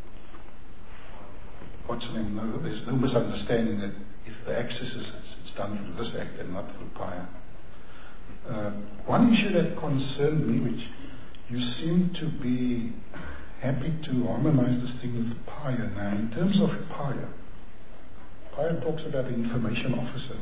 what's the name? No, there's no misunderstanding that if the access is it's done through this act and not through P I A. Uh, one issue that concerned me, which you seem to be happy to harmonize this thing with P I A. Now, in terms of P I A, P I A talks about an information officer.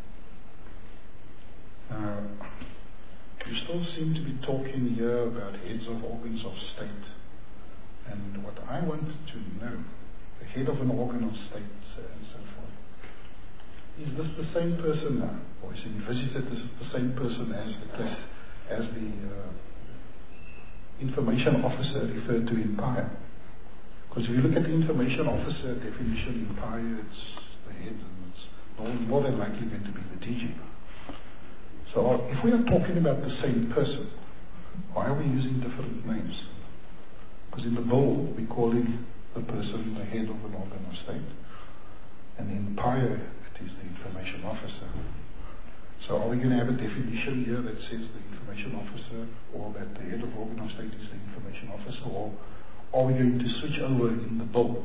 Now, you still seem to be talking here about heads of organs of state. And what I wanted to know, the head of an organ of state and so forth, is this the same person now? Or is it envisaged this is the same person as the class, as the uh, information officer referred to in P I A? Because if you look at the information officer definition in P I A, it's the head, and it's more, more than likely going to be the D G. So if we are talking about the same person, why are we using different names? Because in the bill we're calling the person the head of an organ of state, and in P I A it is the information officer. So are we going to have a definition here that says the information officer, or that the head of organ of state is the information officer, or are we going to switch over in the bill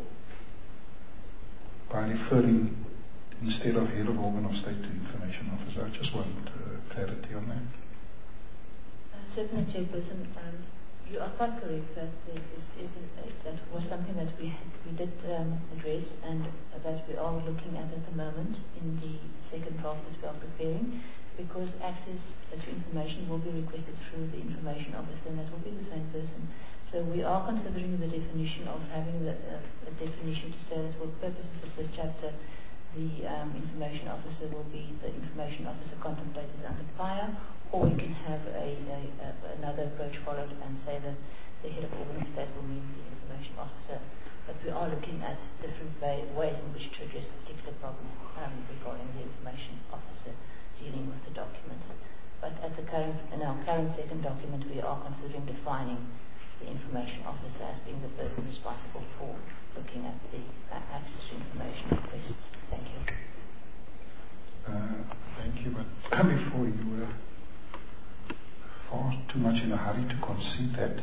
by referring instead of head of organ of state to information officer? I just want uh, clarity on that. Uh, certainly, Chairperson, um, you are quite correct that uh, this is a, that was something that we had, we did um, address, and uh, that we are looking at at the moment in the second draft that we are preparing, because access to information will be requested through the information officer, and that will be the same person. So we are considering the definition of having the, uh, a definition to say that for purposes of this chapter, the um, information officer will be the information officer contemplated under P I A, or we can have a, a, a, another approach followed and say that the head of organ of state will mean the information officer. But we are looking at different way, ways in which to address the particular problem um, regarding the information officer dealing with the documents. But at the current, in our current second document, we are considering defining the information officer as being the person responsible for looking at the uh, access to information requests. Thank you. Uh, thank you, but before you were far too much in a hurry to concede that,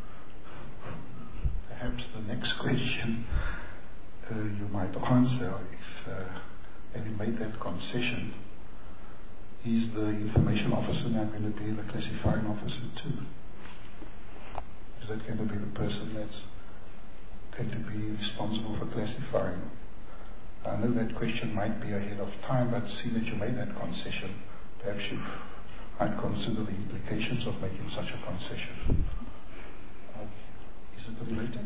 perhaps the next question uh, you might answer, if uh, having made that concession, is the information officer now going to be the classifying officer too? Is that going to be the person that's going to be responsible for classifying? I know that question might be ahead of time, but seeing that you made that concession, perhaps you might consider the implications of making such a concession. Uh, is it related?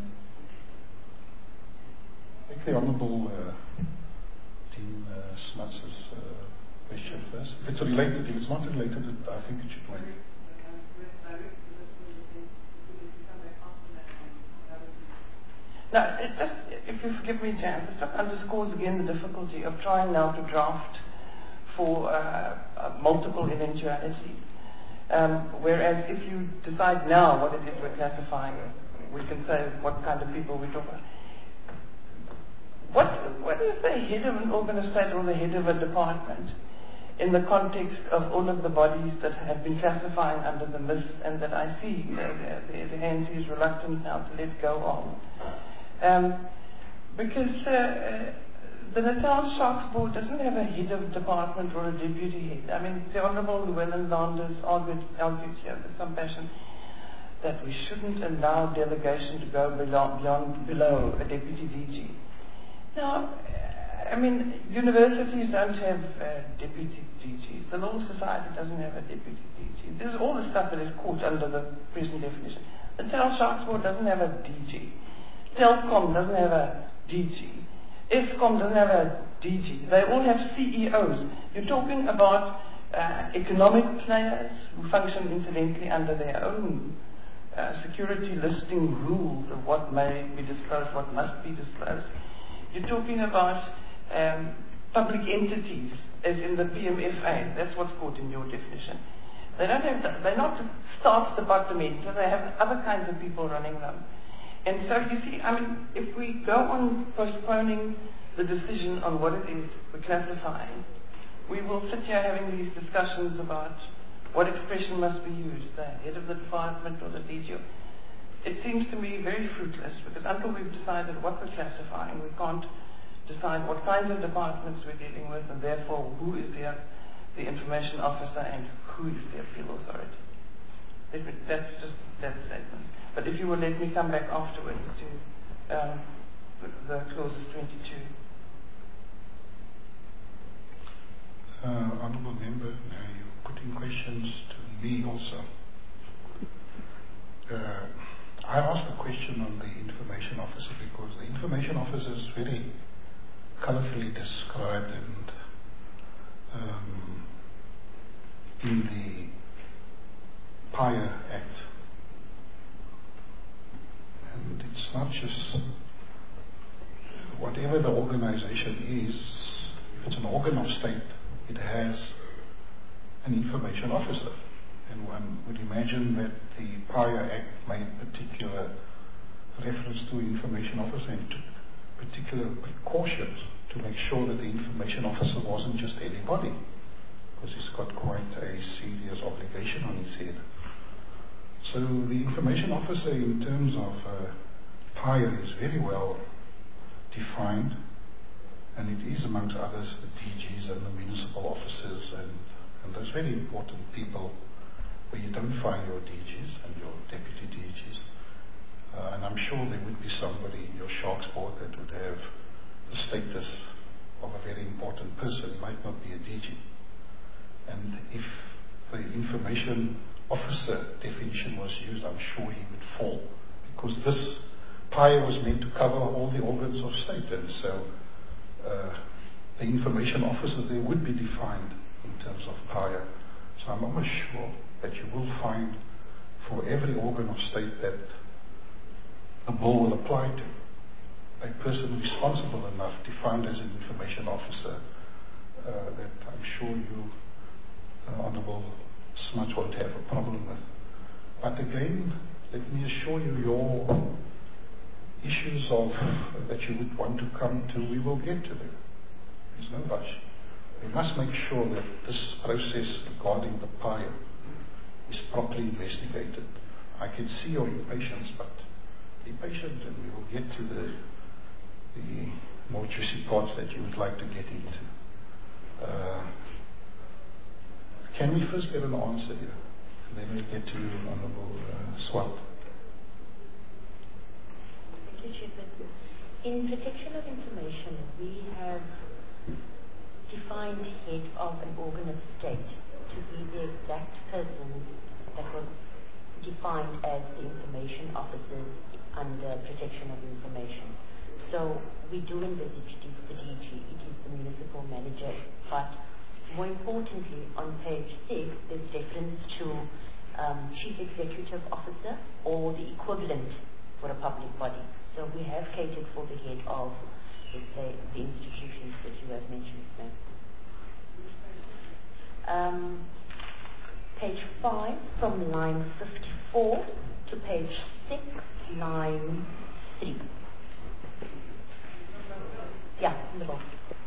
Take the Honourable uh, Dean uh, Smuts' uh, question first. If it's related, if it's not related, I think it should wait. No, it just, if you forgive me, Jan, it just underscores again the difficulty of trying now to draft for uh, uh, multiple eventualities. Um, whereas if you decide now what it is we're classifying, we can say what kind of people we're talking about. What, what is the head of an organ of state or the head of a department in the context of all of the bodies that have been classifying under the M I S and that I see uh, the, the, the H A N S is reluctant now to let go of? Um, because uh, uh, the Natal Sharks Board doesn't have a head of department or a deputy head. I mean, the Honourable Llewellyn Landers argued, argued here with some passion that we shouldn't allow delegation to go below, beyond, below a deputy D G. Now, I mean, universities don't have uh, deputy D Gs. The Law Society doesn't have a deputy D G. This is all the stuff that is caught under the present definition. The Natal Sharks Board doesn't have a D G. Telkom doesn't have a D G. Eskom doesn't have a D G. They all have C E Os. You're talking about uh, economic players who function incidentally under their own uh, security listing rules of what may be disclosed, what must be disclosed. You're talking about um, public entities, as in the P M F A. That's what's caught in your definition. They don't have. The, they're not staatsdepartementen. They have other kinds of people running them. And so you see, I mean, if we go on postponing the decision on what it is we're classifying, we will sit here having these discussions about what expression must be used, the head of the department or the D G. It seems to me very fruitless, because until we've decided what we're classifying, we can't decide what kinds of departments we're dealing with, and therefore who is the, the information officer and who is the appeal authority. That's just that statement. But if you will let me come back afterwards to um, the, the clauses twenty-two. Uh, Honourable Member, now you're putting questions to me also. Uh, I asked a question on the information officer because the information officer is very colourfully described and um, in the P I A Act. And it's not just whatever the organization is, if it's an organ of state, it has an information officer. And one would imagine that the P I A Act made particular reference to information officer and took particular precautions to make sure that the information officer wasn't just anybody, because he's got quite a serious obligation on his head. So the information officer in terms of uh, P I A is very well defined, and it is amongst others the D Gs and the municipal officers and, and those very important people where you don't find your D Gs and your deputy D Gs. Uh, and I'm sure there would be somebody in your Sharks Board that would have the status of a very important person. He might not be a D G. And if the information officer definition was used, I'm sure he would fall, because this P I A was meant to cover all the organs of state, and so uh, the information officers there would be defined in terms of P I A. So I'm almost sure that you will find for every organ of state that the bill will apply to a person responsible enough, defined as an information officer, uh, that I'm sure you, uh, Honourable Smudge, won't have a problem with. But again, let me assure you, your issues of uh, that you would want to come to, we will get to them. There's no rush. We must make sure that this process regarding the P I A is properly investigated. I can see your impatience, but be patient and we will get to the, the more juicy parts that you would like to get into. Uh, can we first get an answer here? And then we'll get to Honourable uh, Swart. Thank you, Chairperson. In protection of information, we have defined head of an organ of state to be the exact persons that were defined as the information officers under protection of information. So we do envisage it is the D G, it is the municipal manager, but more importantly, on page six, there's reference to um, chief executive officer or the equivalent for a public body. So we have catered for the head of, let's say, the institutions that you have mentioned, ma'am. Um, page five, from line fifty-four to page six, line three. Yeah, in the box.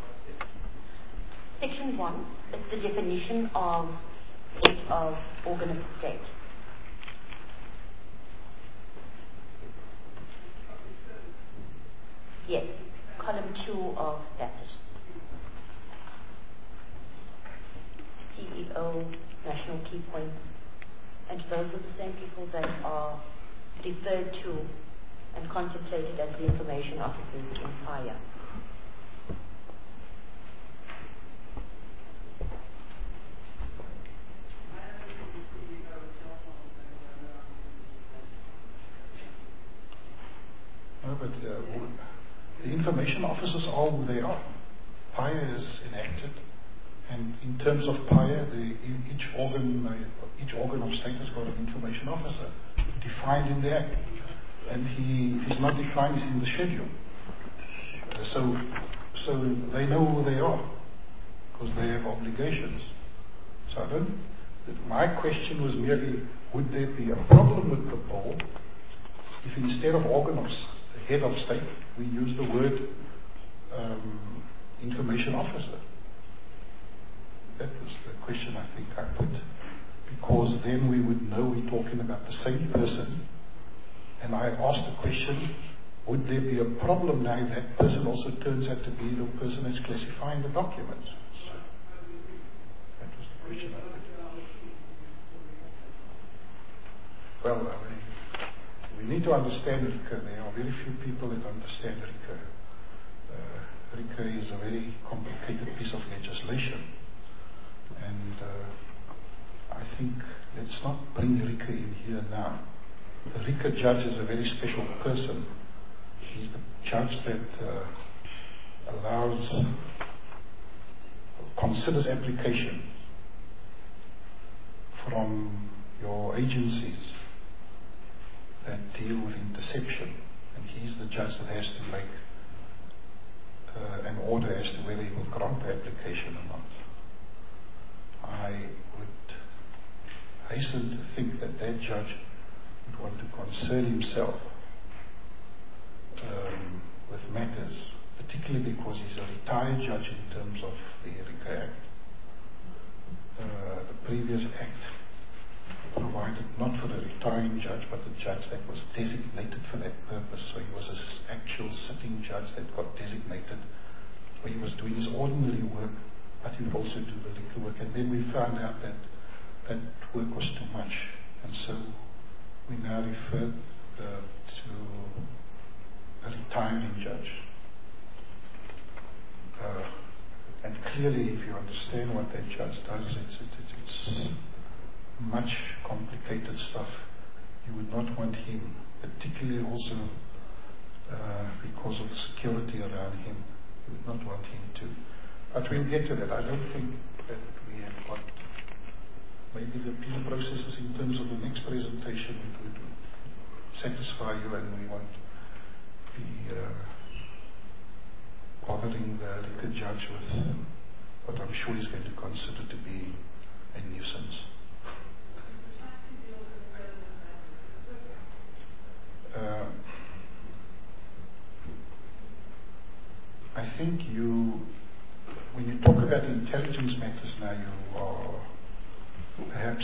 Section one is the definition of head of organ of state. Yes, column two of Bassett. C E O, national key points, and those are the same people that are referred to and contemplated as the information officers in P I A. No, but uh, the information officers are who they are. P I A is enacted, and in terms of P I A, the, each organ, uh, each organ of state has got an information officer defined in the Act, and he, if he's not defined, he's in the schedule. Uh, so, so they know who they are because they have obligations. So I don't. My question was merely: would there be a problem with the bill if instead of organ of head of state, we use the word um, information officer? That was the question I think I put, because then we would know we're talking about the same person. And I asked the question, would there be a problem now if that person also turns out to be the person that's classifying the documents? So that was the question I put. Well, I mean, we need to understand RICA. There are very few people that understand RICA. Uh, RICA is a very complicated piece of legislation. And uh, I think let's not bring RICA in here now. The RICA judge is a very special person. He's the judge that uh, allows, considers application from your agencies that deal with interception, and he's the judge that has to make uh, an order as to whether he will grant the application or not. I would hasten to think that that judge would want to concern himself um, with matters, particularly because he's a retired judge in terms of the RICA Act. Uh, the previous Act provided not for the retiring judge, but the judge that was designated for that purpose. So he was an actual sitting judge that got designated where he was doing his ordinary work, but he would also do the RICA work. And then we found out that that work was too much. And so we now refer uh, to a retiring judge. Uh, and clearly, if you understand what that judge does, it's, it, it, it's much complicated stuff. You would not want him, particularly also uh, because of the security around him, you would not want him to. But we'll get to that. I don't think that we have got maybe the appeal processes in terms of the next presentation would, would satisfy you, and we won't be uh, bothering the RICA judge with what I'm sure he's going to consider to be a nuisance. Uh, I think you, when you talk about intelligence matters now, you are perhaps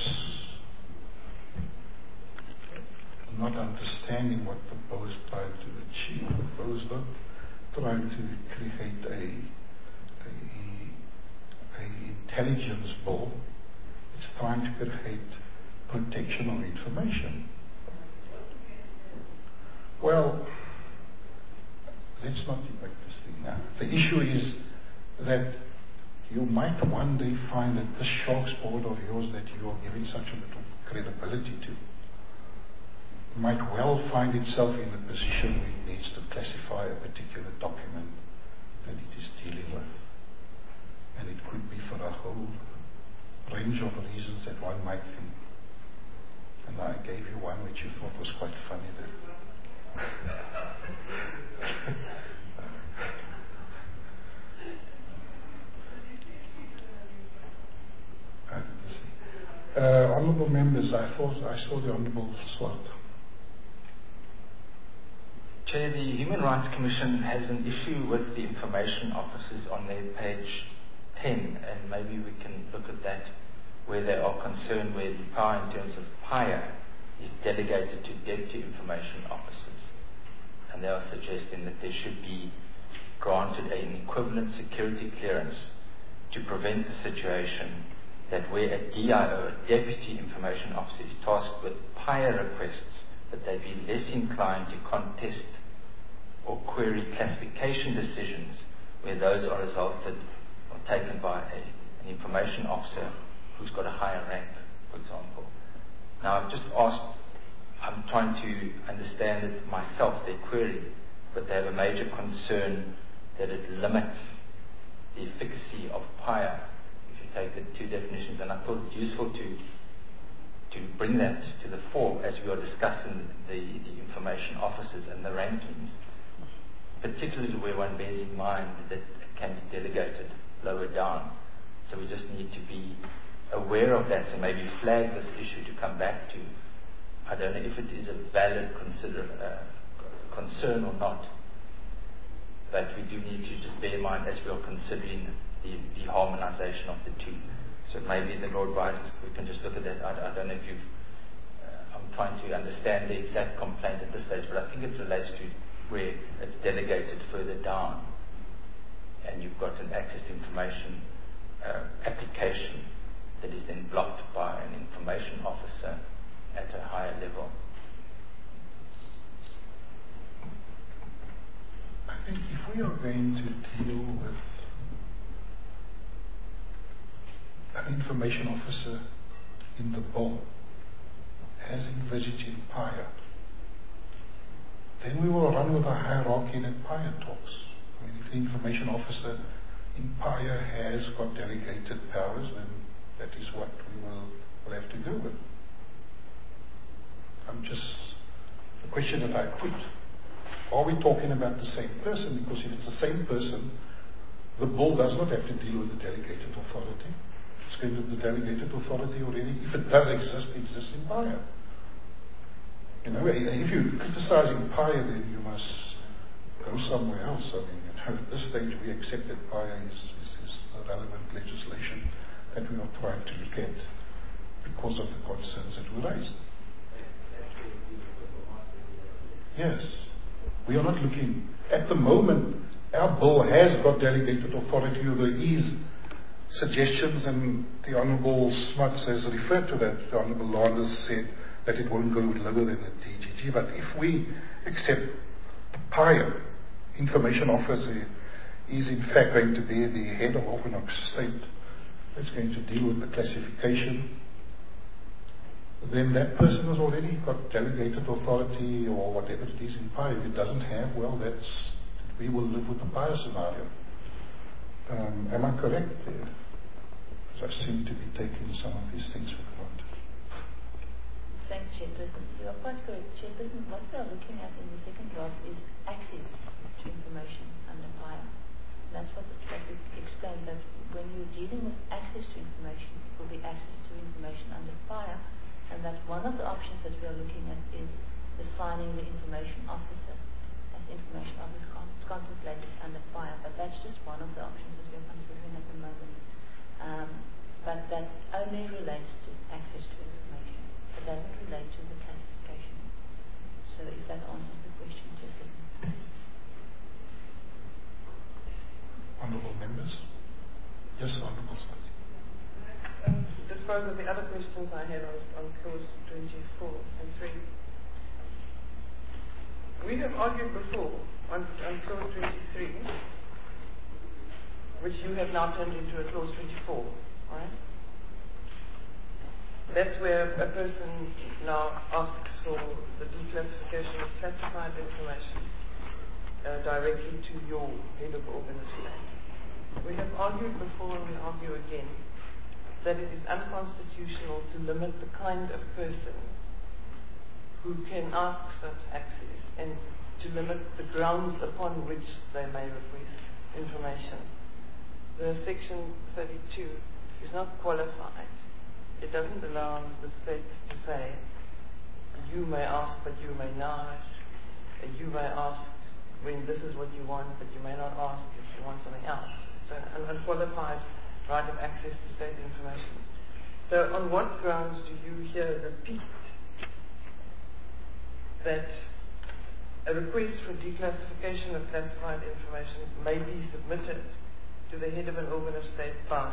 not understanding what the bill is trying to achieve. The bill is not trying to create a, a, a intelligence bill. It's trying to create protection of information. Well, let's not debate this thing now. The issue is that you might one day find that this shark's board of yours that you are giving such a little credibility to might well find itself in a position where it needs to classify a particular document that it is dealing with. And it could be for a whole range of reasons that one might think. And I gave you one which you thought was quite funny there. I didn't see. Uh, honourable members, I thought I saw the Honourable Swart. Chair, the Human Rights Commission has an issue with the information officers on their page ten, and maybe we can look at that where they are concerned where the power in terms of P I A is delegated to deputy information officers. And they are suggesting that there should be granted an equivalent security clearance to prevent the situation that where a D I O, a Deputy Information Officer, is tasked with P I A requests, that they be less inclined to contest or query classification decisions where those are resulted or taken by a, an information officer who's got a higher rank, for example. Now, I've just asked, I'm trying to understand it myself, their query, but they have a major concern that it limits the efficacy of P I A if you take the two definitions, and I thought it's useful to to bring that to the fore as we are discussing the, the information officers and the rankings, particularly where one bears in mind that it can be delegated lower down. So we just need to be aware of that and maybe flag this issue to come back to. I don't know if it is a valid consider, uh, concern or not, but we do need to just bear in mind as we are considering the, the harmonization of the two. So maybe the Lord advises we can just look at that. I, I don't know if you've, uh, I'm trying to understand the exact complaint at this stage, but I think it relates to where it's delegated further down and you've got an access to information uh, application that is then blocked by an information officer at a higher level. I think if we are going to deal with an information officer in the bill as envisaged in P I A, then we will run with a hierarchy that P I A talks. I mean, if the information officer in P I A has got delegated powers, then that is what we will, will have to deal with. I'm just, the question that I put, are we talking about the same person? Because if it's the same person, the bill does not have to deal with the delegated authority. It's going to the delegated authority already. If it does exist, it exists in P I A. You know, if you're criticizing P I A, then you must go somewhere else. I mean, you know, at this stage, we accept that P I A is, is, is the relevant legislation that we are trying to look at because of the concerns that were raised. Yes. We are not looking, at the moment, our bill has got delegated authority. There is suggestions, and the Honourable Smuts has referred to that. The Honourable Landers said that it won't go lower than the D G G. But if we accept the P I A information officer is in fact going to be the head of Openog State, that's going to deal with the classification, then that person has already got delegated authority or whatever it is in P I A. If it doesn't have, well, that's, we will live with the P I A scenario. Um, am I correct there? Because I seem to be taking some of these things for granted. Thanks, Chairperson. You are quite correct, Chairperson. What we are looking at in the second draft is access to information under P I A. That's what, the, what we explained, that when you're dealing with access to information, it will be access to information under P I A, and that one of the options that we are looking at is defining the information officer as the information officer con- contemplated under P I A, but that's just one of the options that we are considering at the moment. Um, but that only relates to access to information. It doesn't relate to the classification. So if that answers the question, Chairperson. Honourable members? Yes, Honourable Smuts. Um, dispose of the other questions I had on, on clause twenty-four and three. We have argued before on, on clause twenty-three, which you have now turned into a clause twenty-four, right? That's where a person now asks for the declassification of classified information uh, directly to your head of organ of state. We have argued before and we argue again that it is unconstitutional to limit the kind of person who can ask such access and to limit the grounds upon which they may request information. The section thirty-two is not qualified. It doesn't allow the states to say, you may ask but you may not, you may ask when this is what you want but you may not ask if you want something else. It's an unqualified right of access to state information. So on what grounds do you here repeat that a request for declassification of classified information may be submitted to the head of an organ of state by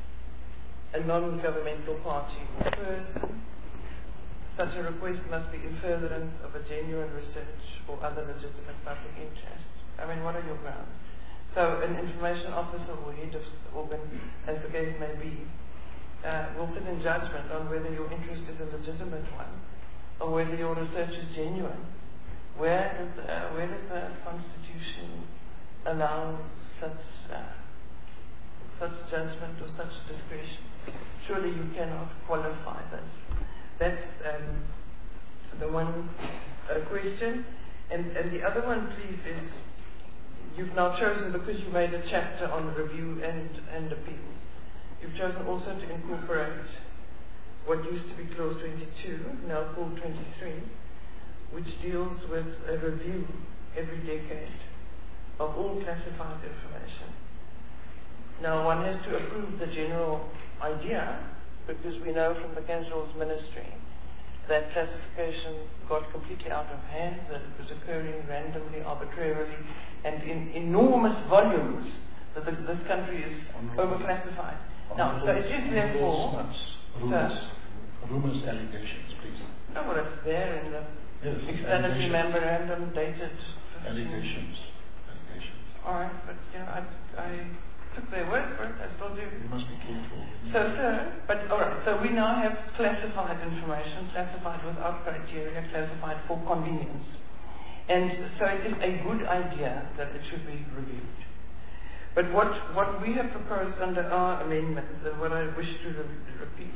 a non-governmental party or person. Such a request must be in furtherance of a genuine research or other legitimate public interest. I mean, what are your grounds? So an information officer or head of organ, as the case may be, uh, will sit in judgment on whether your interest is a legitimate one or whether your research is genuine. Where does the, uh, where does the Constitution allow such uh, such judgment or such discretion? Surely you cannot qualify this. That's um, the one uh, question. And, and the other one, please, is you've now chosen, because you made a chapter on review and, and appeals, you've chosen also to incorporate what used to be clause twenty-two, now called twenty-three, which deals with a review every decade of all classified information. Now, one has to approve the general idea, because we know from the Caswell's ministry that classification got completely out of hand, that it was occurring randomly, arbitrarily, and in enormous volumes, that the, this country is overclassified. Now, so it is therefore... Rumors, rumors, allegations, please. No, well, it's there in the Yes, explanatory memorandum dated... Allegations. Allegations. All right, but you know, I, I took their word for it, I still do. You must be careful. So, sir, but all right, so we now have classified information, classified without criteria, classified for convenience. And so it is a good idea that it should be reviewed. But what, what we have proposed under our amendments, and what I wish to re- repeat,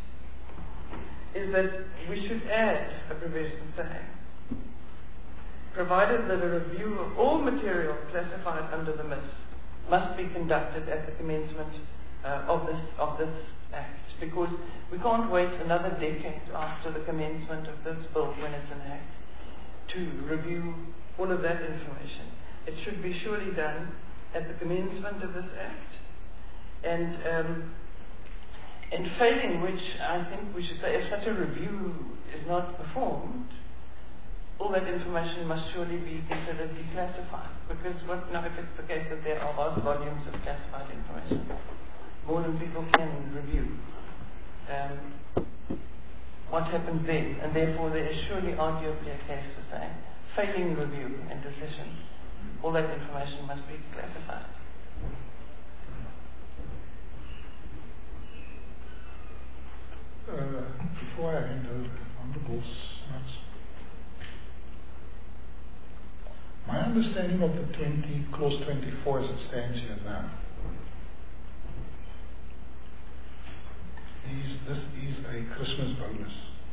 is that we should add a provision saying, provided that a review of all material classified under the M I S must be conducted at the commencement uh, of this of this Act, because we can't wait another decade after the commencement of this bill, when it's an Act, to review all of that information. It should be surely done at the commencement of this Act, and um, and failing which, I think we should say, if such a review is not performed, all that information must surely be considered declassified. Because what now if it's the case that there are vast volumes of classified information, more than people can review, um, what happens then? And therefore there is surely arguably a case for saying, failing review and decision, all that information must be declassified. Uh, before I hand over to Honourable Smuts, my understanding of the twenty, clause twenty-four as it stands here now is this is a Christmas bonus.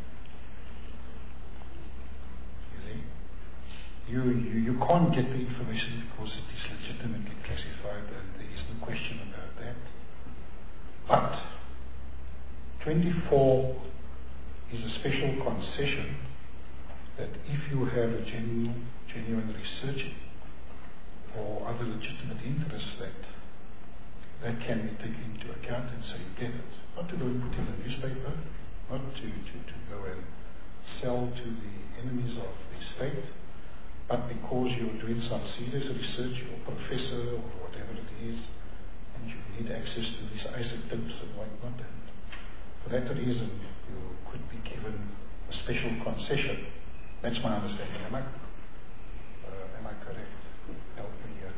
You see? You, you, you can't get the information because it is legitimately classified, and there is no question about that. But twenty-four is a special concession that if you have a genuine, genuine research or other legitimate interests, that that can be taken into account, and so you get it. Not to go and put in a newspaper, not to, to, to go and sell to the enemies of the state, but because you're doing some serious research, you're a professor or whatever it is, and you need access to these isotopes and whatnot. And for that reason, you could be given a special concession. That's my understanding. Am I, uh, am I correct? Help me here.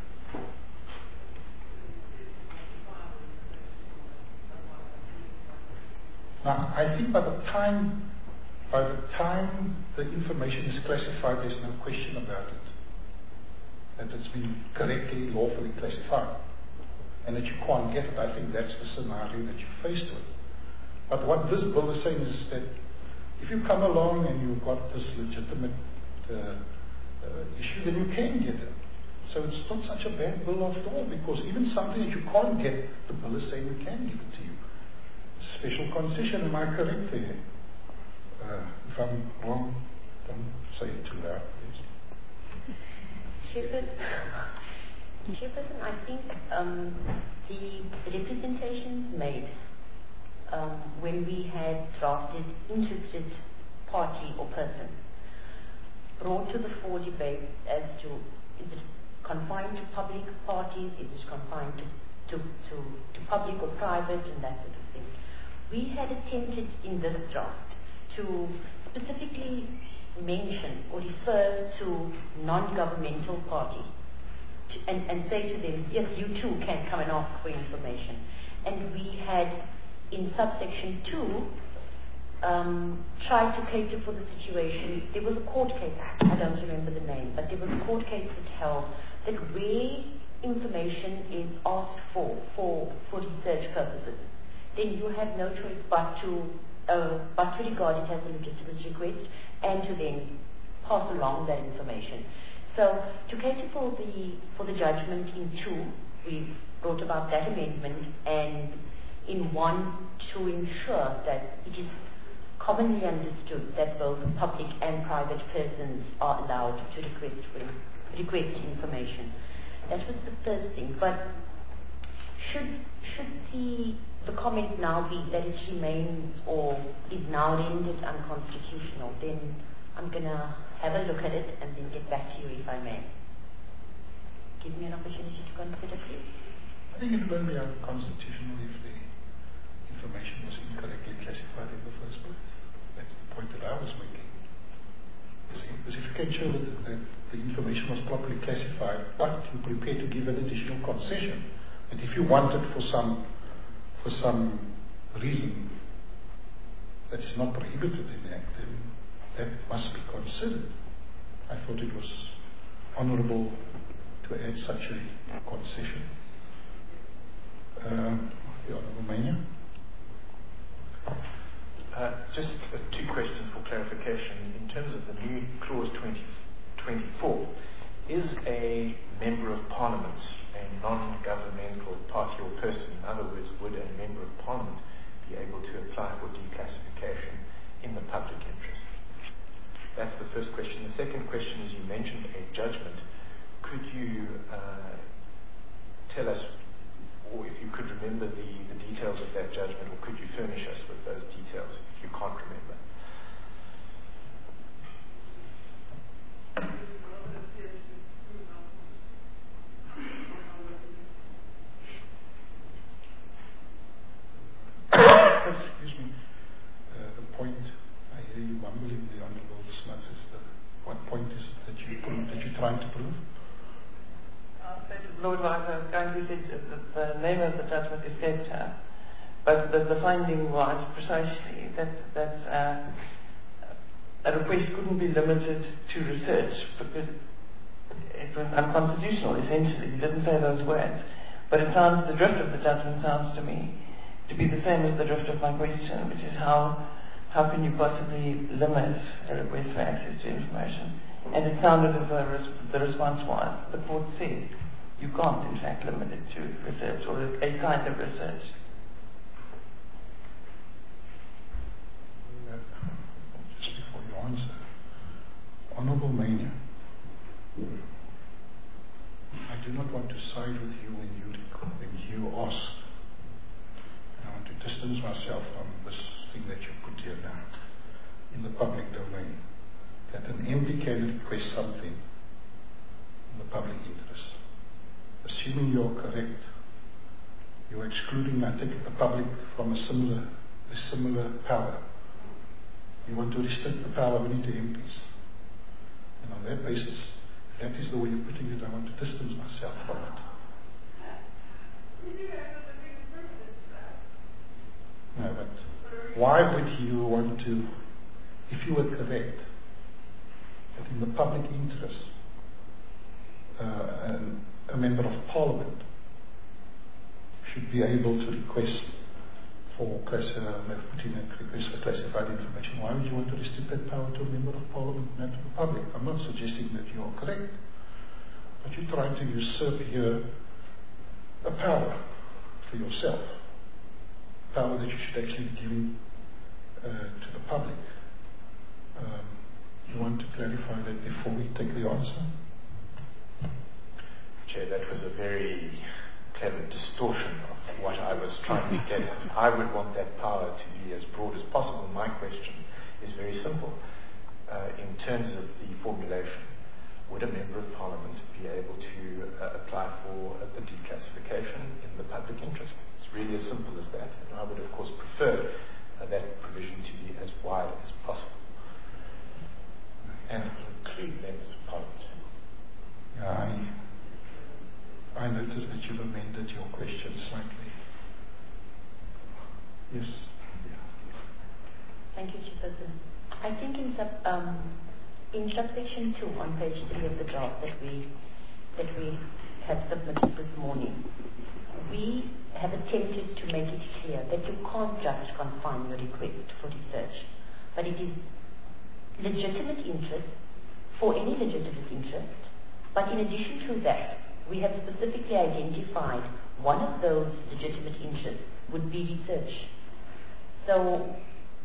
Now, I think by the time, by the time the information is classified, there's no question about it. That it's been correctly, lawfully classified. And that you can't get it. I think that's the scenario that you're faced with. But what this bill is saying is that if you come along and you've got this legitimate uh, uh, issue, then you can get it. So it's not such a bad bill after all, because even something that you can't get, the bill is saying we can give it to you. It's a special concession. Am I correct there? Uh, if I'm wrong, don't say it too loud, please. Chairperson, I think um, the representations made um, when we had drafted interested party or person brought to the fore debate as to is it confined to public parties, is it confined to, to, to, to public or private, and that sort of thing. We had attempted in this draft to specifically mention or refer to non-governmental parties to, and, and say to them, yes, you too can come and ask for information. And we had, in subsection two, um, tried to cater for the situation. There was a court case, I don't remember the name, but there was a court case that held that where information is asked for, for, for research purposes, then you have no choice but to, uh, but to regard it as a legitimate request and to then pass along that information. So to cater for the, for the judgment in two, we brought about that amendment, and in one to ensure that it is commonly understood that both public and private persons are allowed to request, for, request information. That was the first thing. But should, should the, the comment now be that it remains or is now rendered unconstitutional, then I'm going to have a look at it and then get back to you if I may. Give me an opportunity to consider, please. I think it will be unconstitutional if the information was incorrectly classified in the first place. That's the point that I was making. Because if you can show that, that the information was properly classified, but you're prepared to give an additional concession, and if you want it for some for some reason that is not prohibited in the Act, then that must be considered. I thought it was honourable to add such a concession. Uh, the Honourable Mania. Uh, just uh, two questions for clarification. In terms of the new clause twenty, twenty-four, is a member of parliament a non-governmental party or person? In other words, would a member of parliament be able to apply for declassification in the public interest? That's the first question. The second question is, you mentioned a judgment. Could you uh, tell us, or if you could remember the, the details of that judgment, or could you furnish us with those details if you can't remember? Excuse me. Uh, the point, I hear you mumbling, the Honourable Smuts, is the, what point is it that, you, that you're trying to prove? Lord Wagner kindly said that the name of the judgment escaped her, but the, the finding was precisely that, that uh, a request couldn't be limited to research because it was unconstitutional, essentially. He didn't say those words, but it sounds, the drift of the judgment sounds to me to be the same as the drift of my question, which is how, how can you possibly limit a request for access to information? And it sounded as though res- the response was, the court said, you can't in fact limit it to research or a kind of research. Just before you answer, Honourable Mania, I do not want to side with you when you, when you ask. I want to distance myself from this thing that you put here now in the public domain, that an M P can request something in the public interest. Assuming you're correct, you're excluding, I think, the public from a similar, a similar power. You want to restrict the power only to M Ps. And on that basis, if that is the way you're putting it, I want to distance myself from it. No, but why would you want to, if you were correct, that in the public interest, uh, and a member of parliament should be able to request for class, uh, put in a request for classified information. Why would you want to restrict that power to a member of parliament, not to the public? I'm not suggesting that you are correct, but you're trying to usurp here a power for yourself, power that you should actually be giving uh, to the public. Um, you want to clarify that before we take the answer? Chair, that was a very clever distortion of what I was trying to get at. I would want that power to be as broad as possible. My question is very simple. uh, in terms of the formulation, would a Member of Parliament be able to uh, apply for uh, the declassification in the public interest? It's really as simple as that, and I would of course prefer uh, that provision to be as wide as possible and include Members of Parliament. Yeah, I, I noticed that you've amended your question slightly. Yes. Thank you, Chairperson. I think in sub, um, in subsection two on page three of the draft that we that we have submitted this morning, we have attempted to make it clear that you can't just confine your request for research, but it is legitimate interest for any legitimate interest. But in addition to that, we have specifically identified one of those legitimate interests would be research. So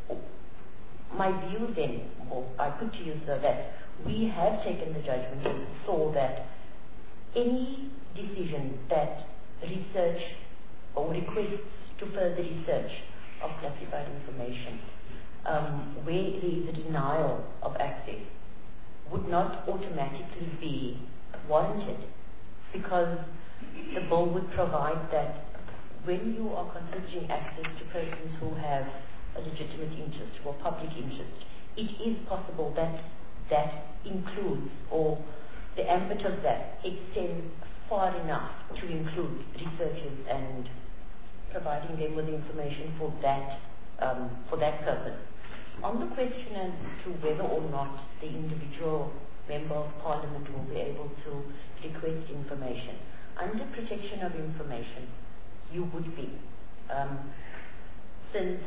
my view then, or I put to you, sir, that we have taken the judgment and saw that any decision that research or requests to further research of classified information, um, where there is a denial of access, would not automatically be warranted, because the bill would provide that when you are considering access to persons who have a legitimate interest or public interest, it is possible that that includes, or the ambit of that extends far enough to include researchers and providing them with information for that um, for that purpose. On the question as to whether or not the individual Member of Parliament will be able to request information, under protection of information, you would be. Um, since,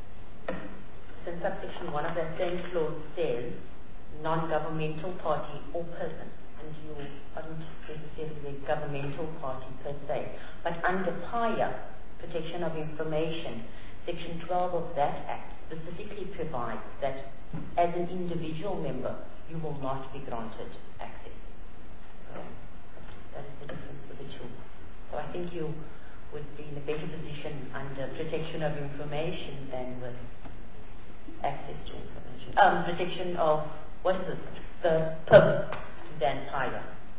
since subsection one of that same clause says non-governmental party or person, and you aren't necessarily a governmental party per se, but under P I A, protection of information, section twelve of that act specifically provides that as an individual member, you will not be granted access. So that's the difference with the two. So I think you would be in a better position under protection of information than with access to information. Um, protection of, what is this? The purpose than P I A.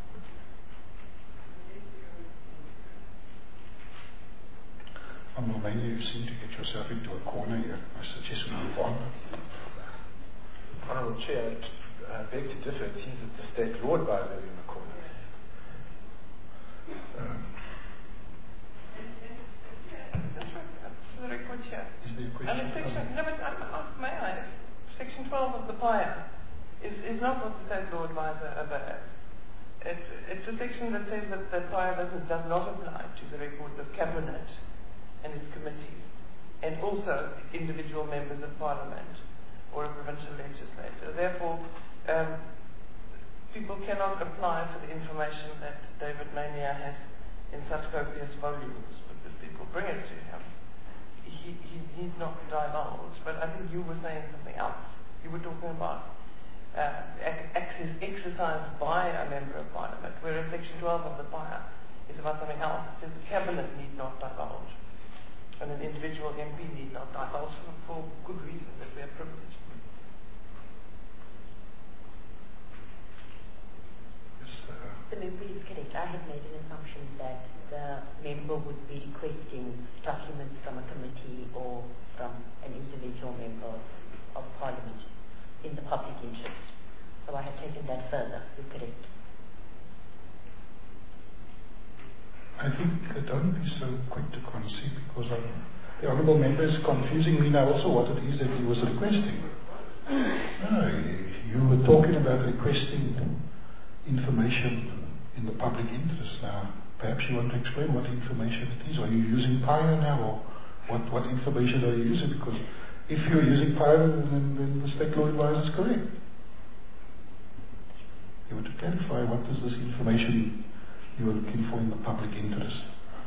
Honourable Mayor, you seem to get yourself into a corner here. I suggest we move on. Honourable Chair, I beg to differ. It seems that the State Law Advisor is in the corner. Um, That's right. For the record, Chair. is there a question? And section, no, but um, uh, may I? Section twelve of the P I A is, is not what the State Law Advisor obeys. It, it's a section that says that the P I A doesn't, does not apply to the records of Cabinet and its committees, and also individual members of Parliament or a provincial legislature. Therefore, um, people cannot apply for the information that David Mania has in such copious volumes, because people bring it to him. He, he, he's not divulged, but I think you were saying something else. You were talking about uh, access exercised by a member of Parliament, whereas Section twelve of the P I A is about something else. It says the Cabinet need not divulge, and an individual M P need not divulge for, for good reason, that we are privileged. Yes, uh, The member is correct. I have made an assumption that the member would be requesting documents from a committee or from an individual member of, of Parliament in the public interest. So I have taken that further. You're correct. I think uh, don't be so quick to concede, because uh, the Honourable Member is confusing me now also what it is that he was requesting. No, you were talking about requesting information in the public interest now. Perhaps you want to explain what information it is. Are you using P I A now, or what, what information are you using? Because if you're using P I A, then, then the State Law Advisor is correct. You want to clarify what is this information you are looking for in the public interest.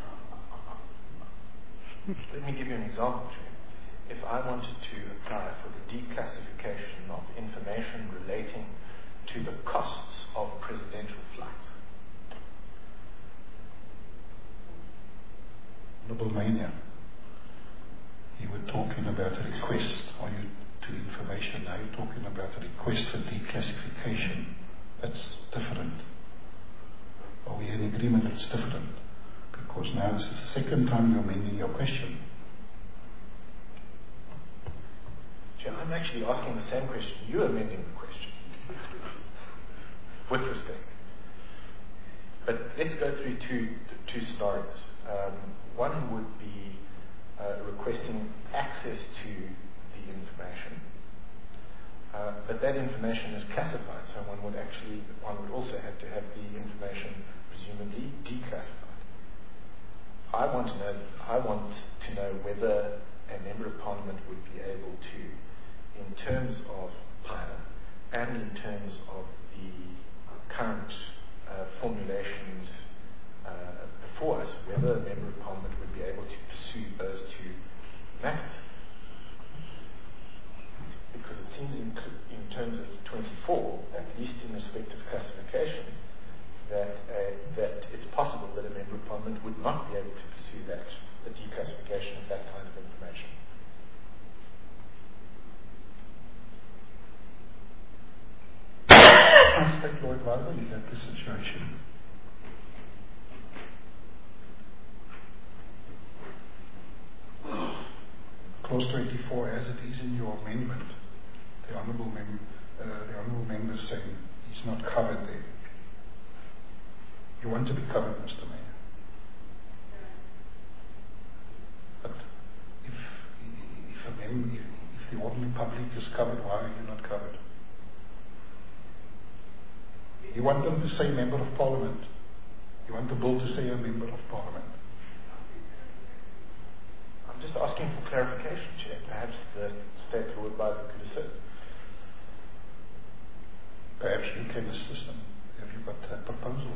Let me give you an example, Chair. If I wanted to apply for the declassification of information relating to the costs of presidential flights. Honourable Mania, you were talking about a request. Are you to information. Now you're talking about a request for declassification. That's different. Are we in agreement it's different? Because now this is the second time you're amending your question. Chair, I'm actually asking the same question. You're amending the question. With respect. But let's go through two, two scenarios. Um, one would be uh, requesting access to the information. Uh, but that information is classified, so one would actually, one would also have to have the information presumably declassified. I want to know, I want to know whether a Member of Parliament would be able to, in terms of P I L A and in terms of the current uh, formulations uh, before us, whether a Member of Parliament would be able to pursue those two matters. Because it seems in, in terms of twenty-four, at least in respect of classification, that, uh, that it's possible that a Member of Parliament would not be able to pursue that, the declassification of that kind of information. State Law Advisor, is that the situation? Clause twenty-four, as it is in your amendment, the honourable mem- uh, the honourable member is saying he's not covered there. You want to be covered, Mister Mayor. But if if, a mem- if, if the ordinary public is covered, why are you not covered? You want them to say Member of Parliament. You want the bill to say a Member of Parliament. I'm just asking for clarification, Chair. Perhaps the State Law Advisor could assist. Perhaps you can assist them. Have you got that proposal?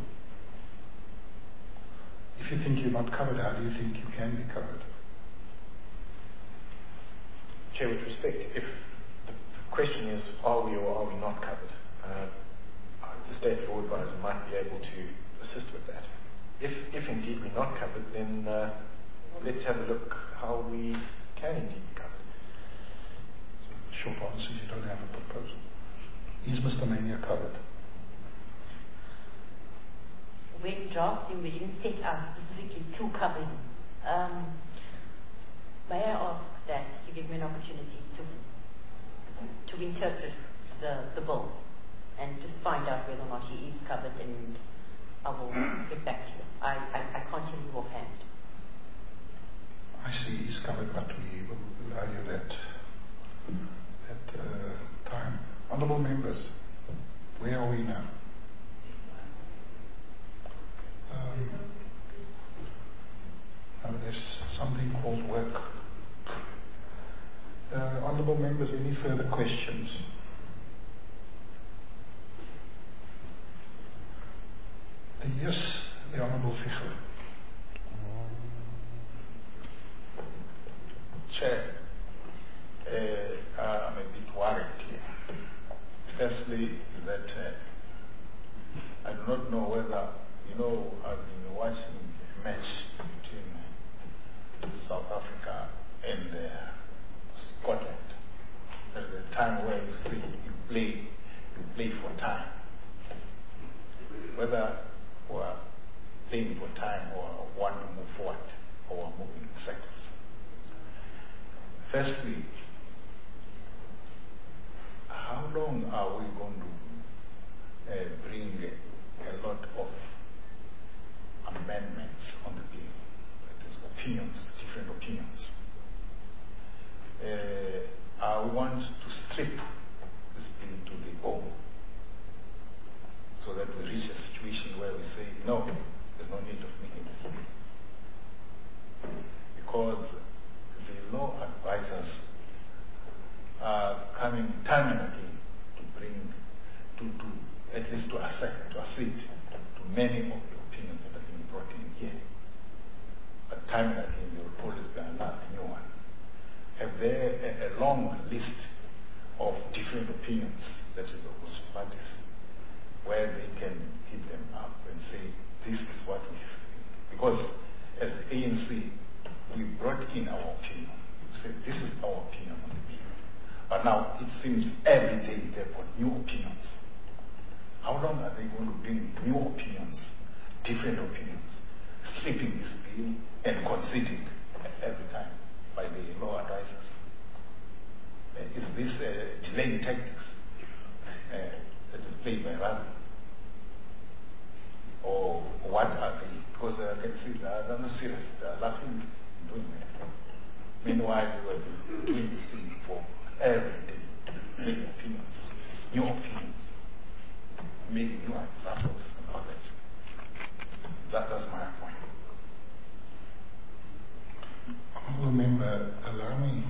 If you think you're not covered, how do you think you can be covered? Chair, with respect, if the, the question is, are we or are we not covered? Uh, the State Law Advisor might be able to assist with that. If, if indeed we're not covered, then uh, let's have a look how we can indeed be covered. So the short answer is you don't have a proposal. Is Mister Mania covered? When drafting, we didn't set out specifically to cover him. Um, may I ask that you give me an opportunity to to interpret the, the bill and just find out whether or not he is covered, and I will get back to you. I, I, I can't tell you offhand. I see he's covered, but we will allow you that, that uh, time. Honourable members, where are we now? Um, now there's something called work. Uh, honourable members, any further questions? Uh, yes, the Honourable Fichler. Chair, uh, I'm a bit worried here. Firstly, that uh, I do not know whether, you know, I've been watching a match between South Africa and uh, Scotland. There's a time where you see you play, you play for time. Whether we're playing for time or want to move forward or moving in circles. Firstly, how long are we going to uh, bring a lot of amendments on the bill? That is, opinions, different opinions. Uh, I want to strip this bill to the bone so that we reach a situation where we say, no, there's no need of making this bill. Because the law advisors are coming time and again to bring, to, to at least to assess, to accede to many of the opinions that have been brought in here. But time and again there will always be another new one. Have there a, a long list of different opinions, that is the opposition parties, where they can keep them up and say, this is what we say. Because as the A N C, we brought in our opinion. We said, this is our opinion on the bill. But now seems every day they've got new opinions. How long are they going to bring new opinions, different opinions, stripping this bill and conceding every time by the law advisors? Uh, is this uh, delaying tactics uh, that is played by Radu? Or what are they? Because uh, I can see uh, they're not serious. They're laughing and doing that. Meanwhile, we were doing this thing for every day, making opinions, new opinions, making new examples and all that. That was my point. Remember, allow me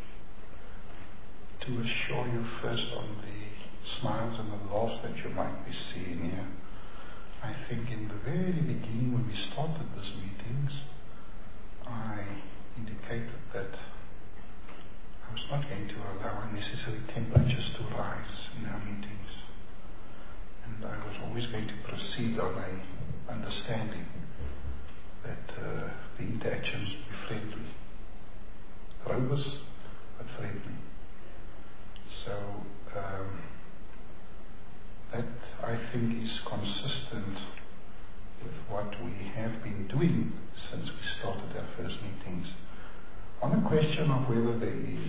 to assure you first on the smiles and the laughs that you might be seeing here. I think in the very beginning when we started these meetings, I indicated that I was not going to allow unnecessary temperatures to rise in our meetings. And I was always going to proceed on a understanding that uh, the interactions would be friendly. Robust, but friendly. So, um, that I think is consistent with what we have been doing since we started our first meetings. On the question of whether there is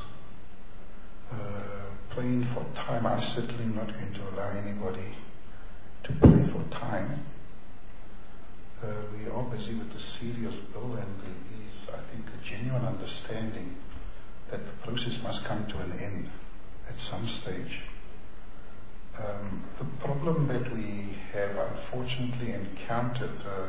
uh, playing for time, I'm certainly not going to allow anybody to play for time. Uh, we are busy with a serious bill, and there is, I think, a genuine understanding that the process must come to an end at some stage. Um, the problem that we have unfortunately encountered, uh,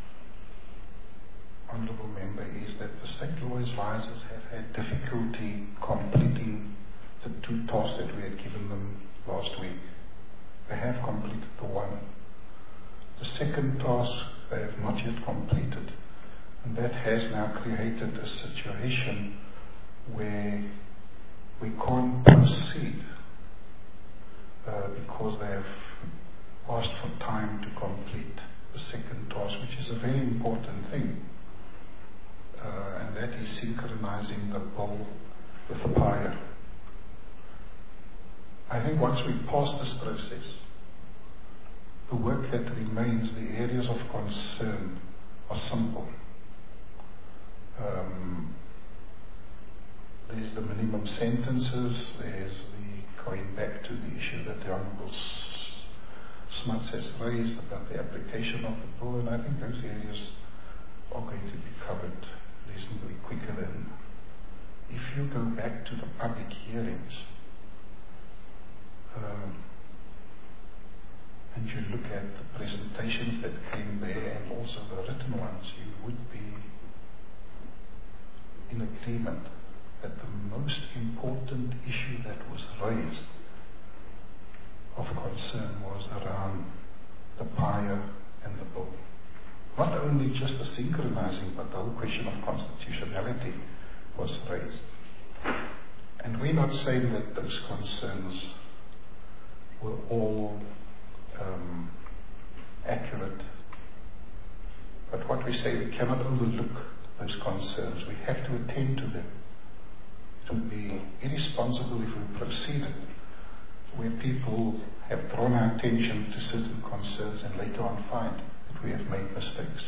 Honourable Member, is that the state law advisors have had difficulty completing the two tasks that we had given them last week. They have completed the one. The second task they have not yet completed, and that has now created a situation where we can't proceed uh, because they have asked for time to complete the second task, which is a very important thing, uh, and that is synchronizing the bill with the P I A. I think once we pass this process, the work that remains, the areas of concern, are simple. Um, there's the minimum sentences, there's the going back to the issue that the Honourable Smuts has raised about the application of the bill, and I think those areas are going to be covered reasonably quicker than if you go back to the public hearings. Um, and you look at the presentations that came there and also the written ones, you would be in agreement that the most important issue that was raised of concern was around the P I A and the bill. Not only just the synchronizing, but the whole question of constitutionality was raised. And we're not saying that those concerns were all um, accurate, but what we say, we cannot overlook those concerns. We have to attend to them. It would be irresponsible if we proceeded where people have drawn our attention to certain concerns and later on find that we have made mistakes.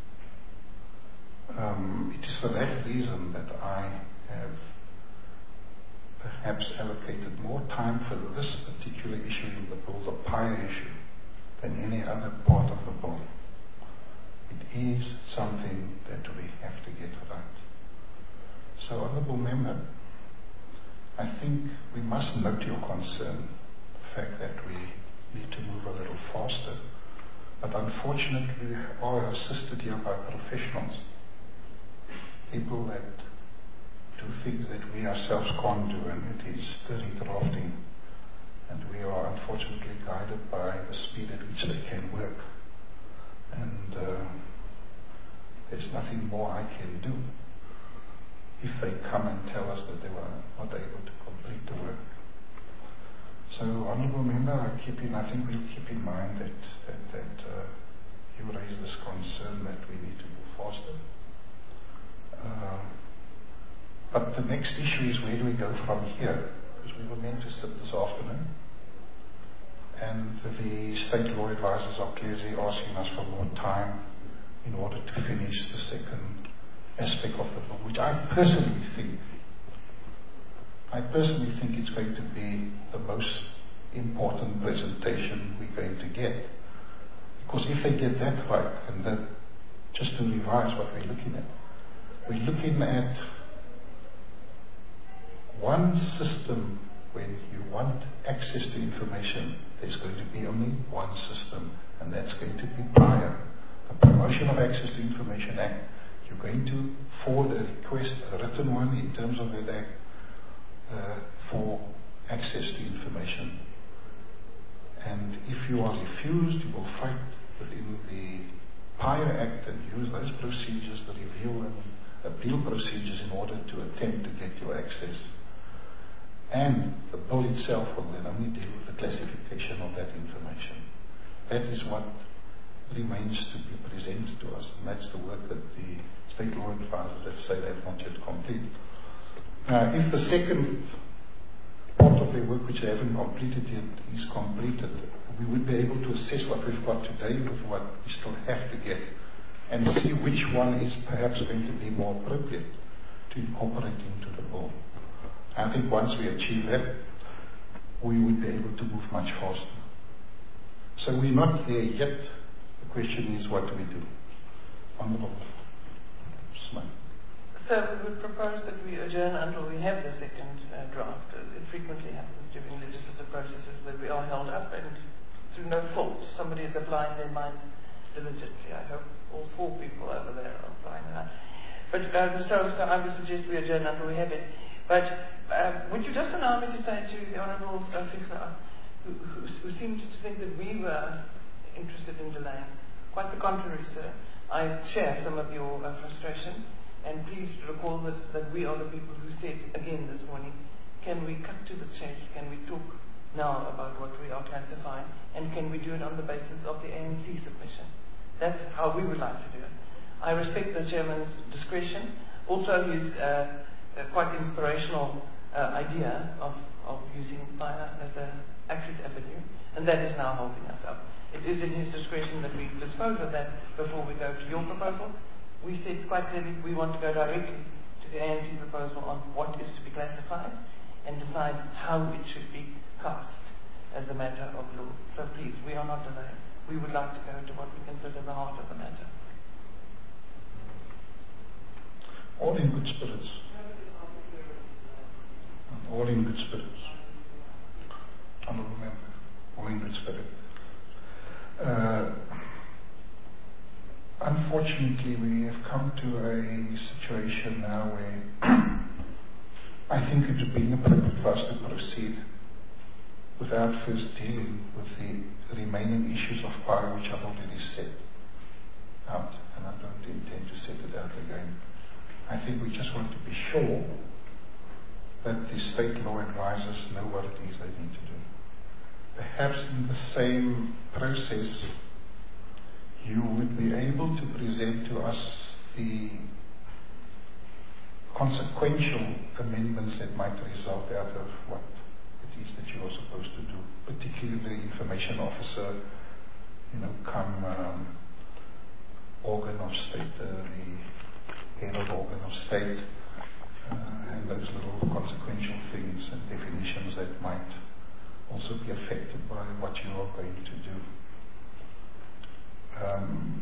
Um, it is for that reason that I have perhaps allocated more time for this particular issue in the bill, the P I A issue, than any other part of the bill. It is something that we have to get right. So, Honourable Member, I think we must note your concern, the fact that we need to move a little faster, but unfortunately we are assisted here by professionals, people that do things that we ourselves can't do, and it is sturdy drafting, and we are unfortunately guided by the speed at which they can work, and uh, there's nothing more I can do if they come and tell us that they were not able to complete the work. So, Honourable Member, I keep in, I think we'll keep in mind that that, that uh, you raise this concern that we need to move faster. Uh, but the next issue is, where do we go from here? because we were meant to sit this afternoon. And the state law advisors are clearly asking us for more time in order to finish the second aspect of the book, which I personally think, I personally think it's going to be the most important presentation we're going to get. Because if they get that right, and that, just to revise what we're looking at, we're looking at one system. When you want access to information, there's going to be only one system, and that's going to be PIA, the Promotion of Access to Information Act. You're going to forward a request, a written one in terms of that act, uh, for access to information. And if you are refused, you will fight within the PIA Act and use those procedures, the review and appeal procedures, in order to attempt to get your access. And the bill itself will then only deal with the classification of that information. That is what remains to be presented to us, and that's the work that the state law advisors have said they have not yet completed. Now, if the second part of their work, which they haven't completed yet, is completed, we would be able to assess what we've got today with what we still have to get, and see which one is perhaps going to be more appropriate to incorporate into the bill. I think once we achieve that, we would be able to move much faster. So we're not there yet. The question is, what do we do? Honourable Smith. So we would propose that we adjourn until we have the second uh, draft. It frequently happens during legislative processes that we are held up, and through no fault, somebody is applying their mind diligently. I hope all four people over there are applying that. But um, so, so I would suggest we adjourn until we have it. But um, would you just allow me to say to the Honourable uh, Fichler, who, who, who seemed to think that we were interested in delaying? Quite the contrary, sir. I share some of your uh, frustration, and please recall that, that we are the people who said again this morning, can we cut to the chase, can we talk now about what we are classifying, and can we do it on the basis of the A N C submission? That's how we would like to do it. I respect the Chairman's discretion, also his uh, uh, quite inspirational uh, idea of, of using PIA as an access avenue, and that is now holding us up. It is in his discretion that we dispose of that before we go to your proposal. We said quite clearly we want to go directly to the A N C proposal on what is to be classified and decide how it should be cast as a matter of law. So please, we are not delaying. We would like to go to what we consider the heart of the matter. All in good spirits. All in good spirits. Honourable Member, all in good spirit. Uh, unfortunately, we have come to a situation now where I think it would be inappropriate for us to proceed without first dealing with the remaining issues of PIA, which I've already set out, and I don't intend to set it out again. I think we just want to be sure that the state law advisors know what it is they need to do. Perhaps in the same process, you would be able to present to us the consequential amendments that might result out of what it is that you are supposed to do, particularly the information officer, you know, come um, organ of state, uh, the head of organ of state, uh, and those little consequential things and definitions that might also be affected by what you are going to do. Um,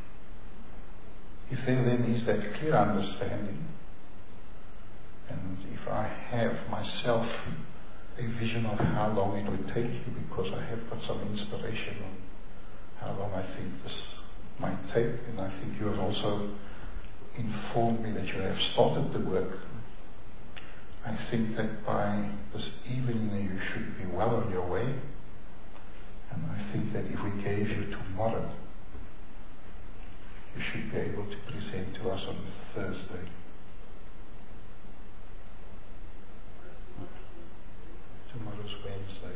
if there then is that clear understanding, and if I have myself a vision of how long it would take you, because I have got some inspiration on how long I think this might take, and I think you have also informed me that you have started the work. I think that by this evening you should be well on your way, and I think that if we gave you tomorrow, you should be able to present to us on Thursday. Tomorrow's Wednesday.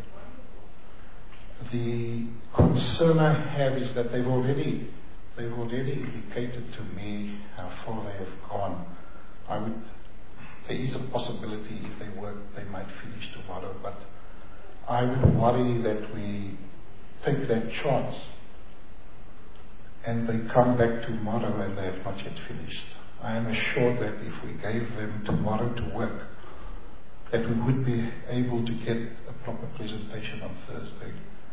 The concern I have is that they've already they've already indicated to me how far they have gone. I would there is a possibility if they work, they might finish tomorrow, but I would worry that we take that chance and they come back tomorrow and they have not yet finished. I am assured that if we gave them tomorrow to work, that we would be able to get a proper presentation on Thursday.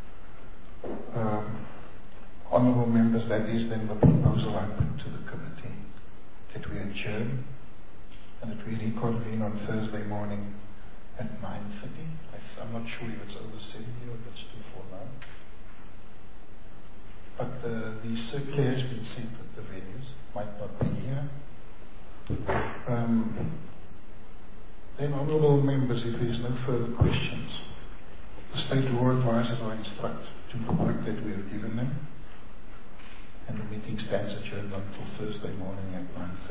Um, honourable members, that is then the proposal I put to the committee, that we adjourn and that we reconvene on Thursday morning at nine thirty. I'm not sure if it's over seventy or if it's two forty-nine. But the, the circular has been sent at the venues, might not be here. Um, then, honourable members, if there is no further questions, the state law advisors are instructed to the work that we have given them, and the meeting stands adjourned until Thursday morning at nine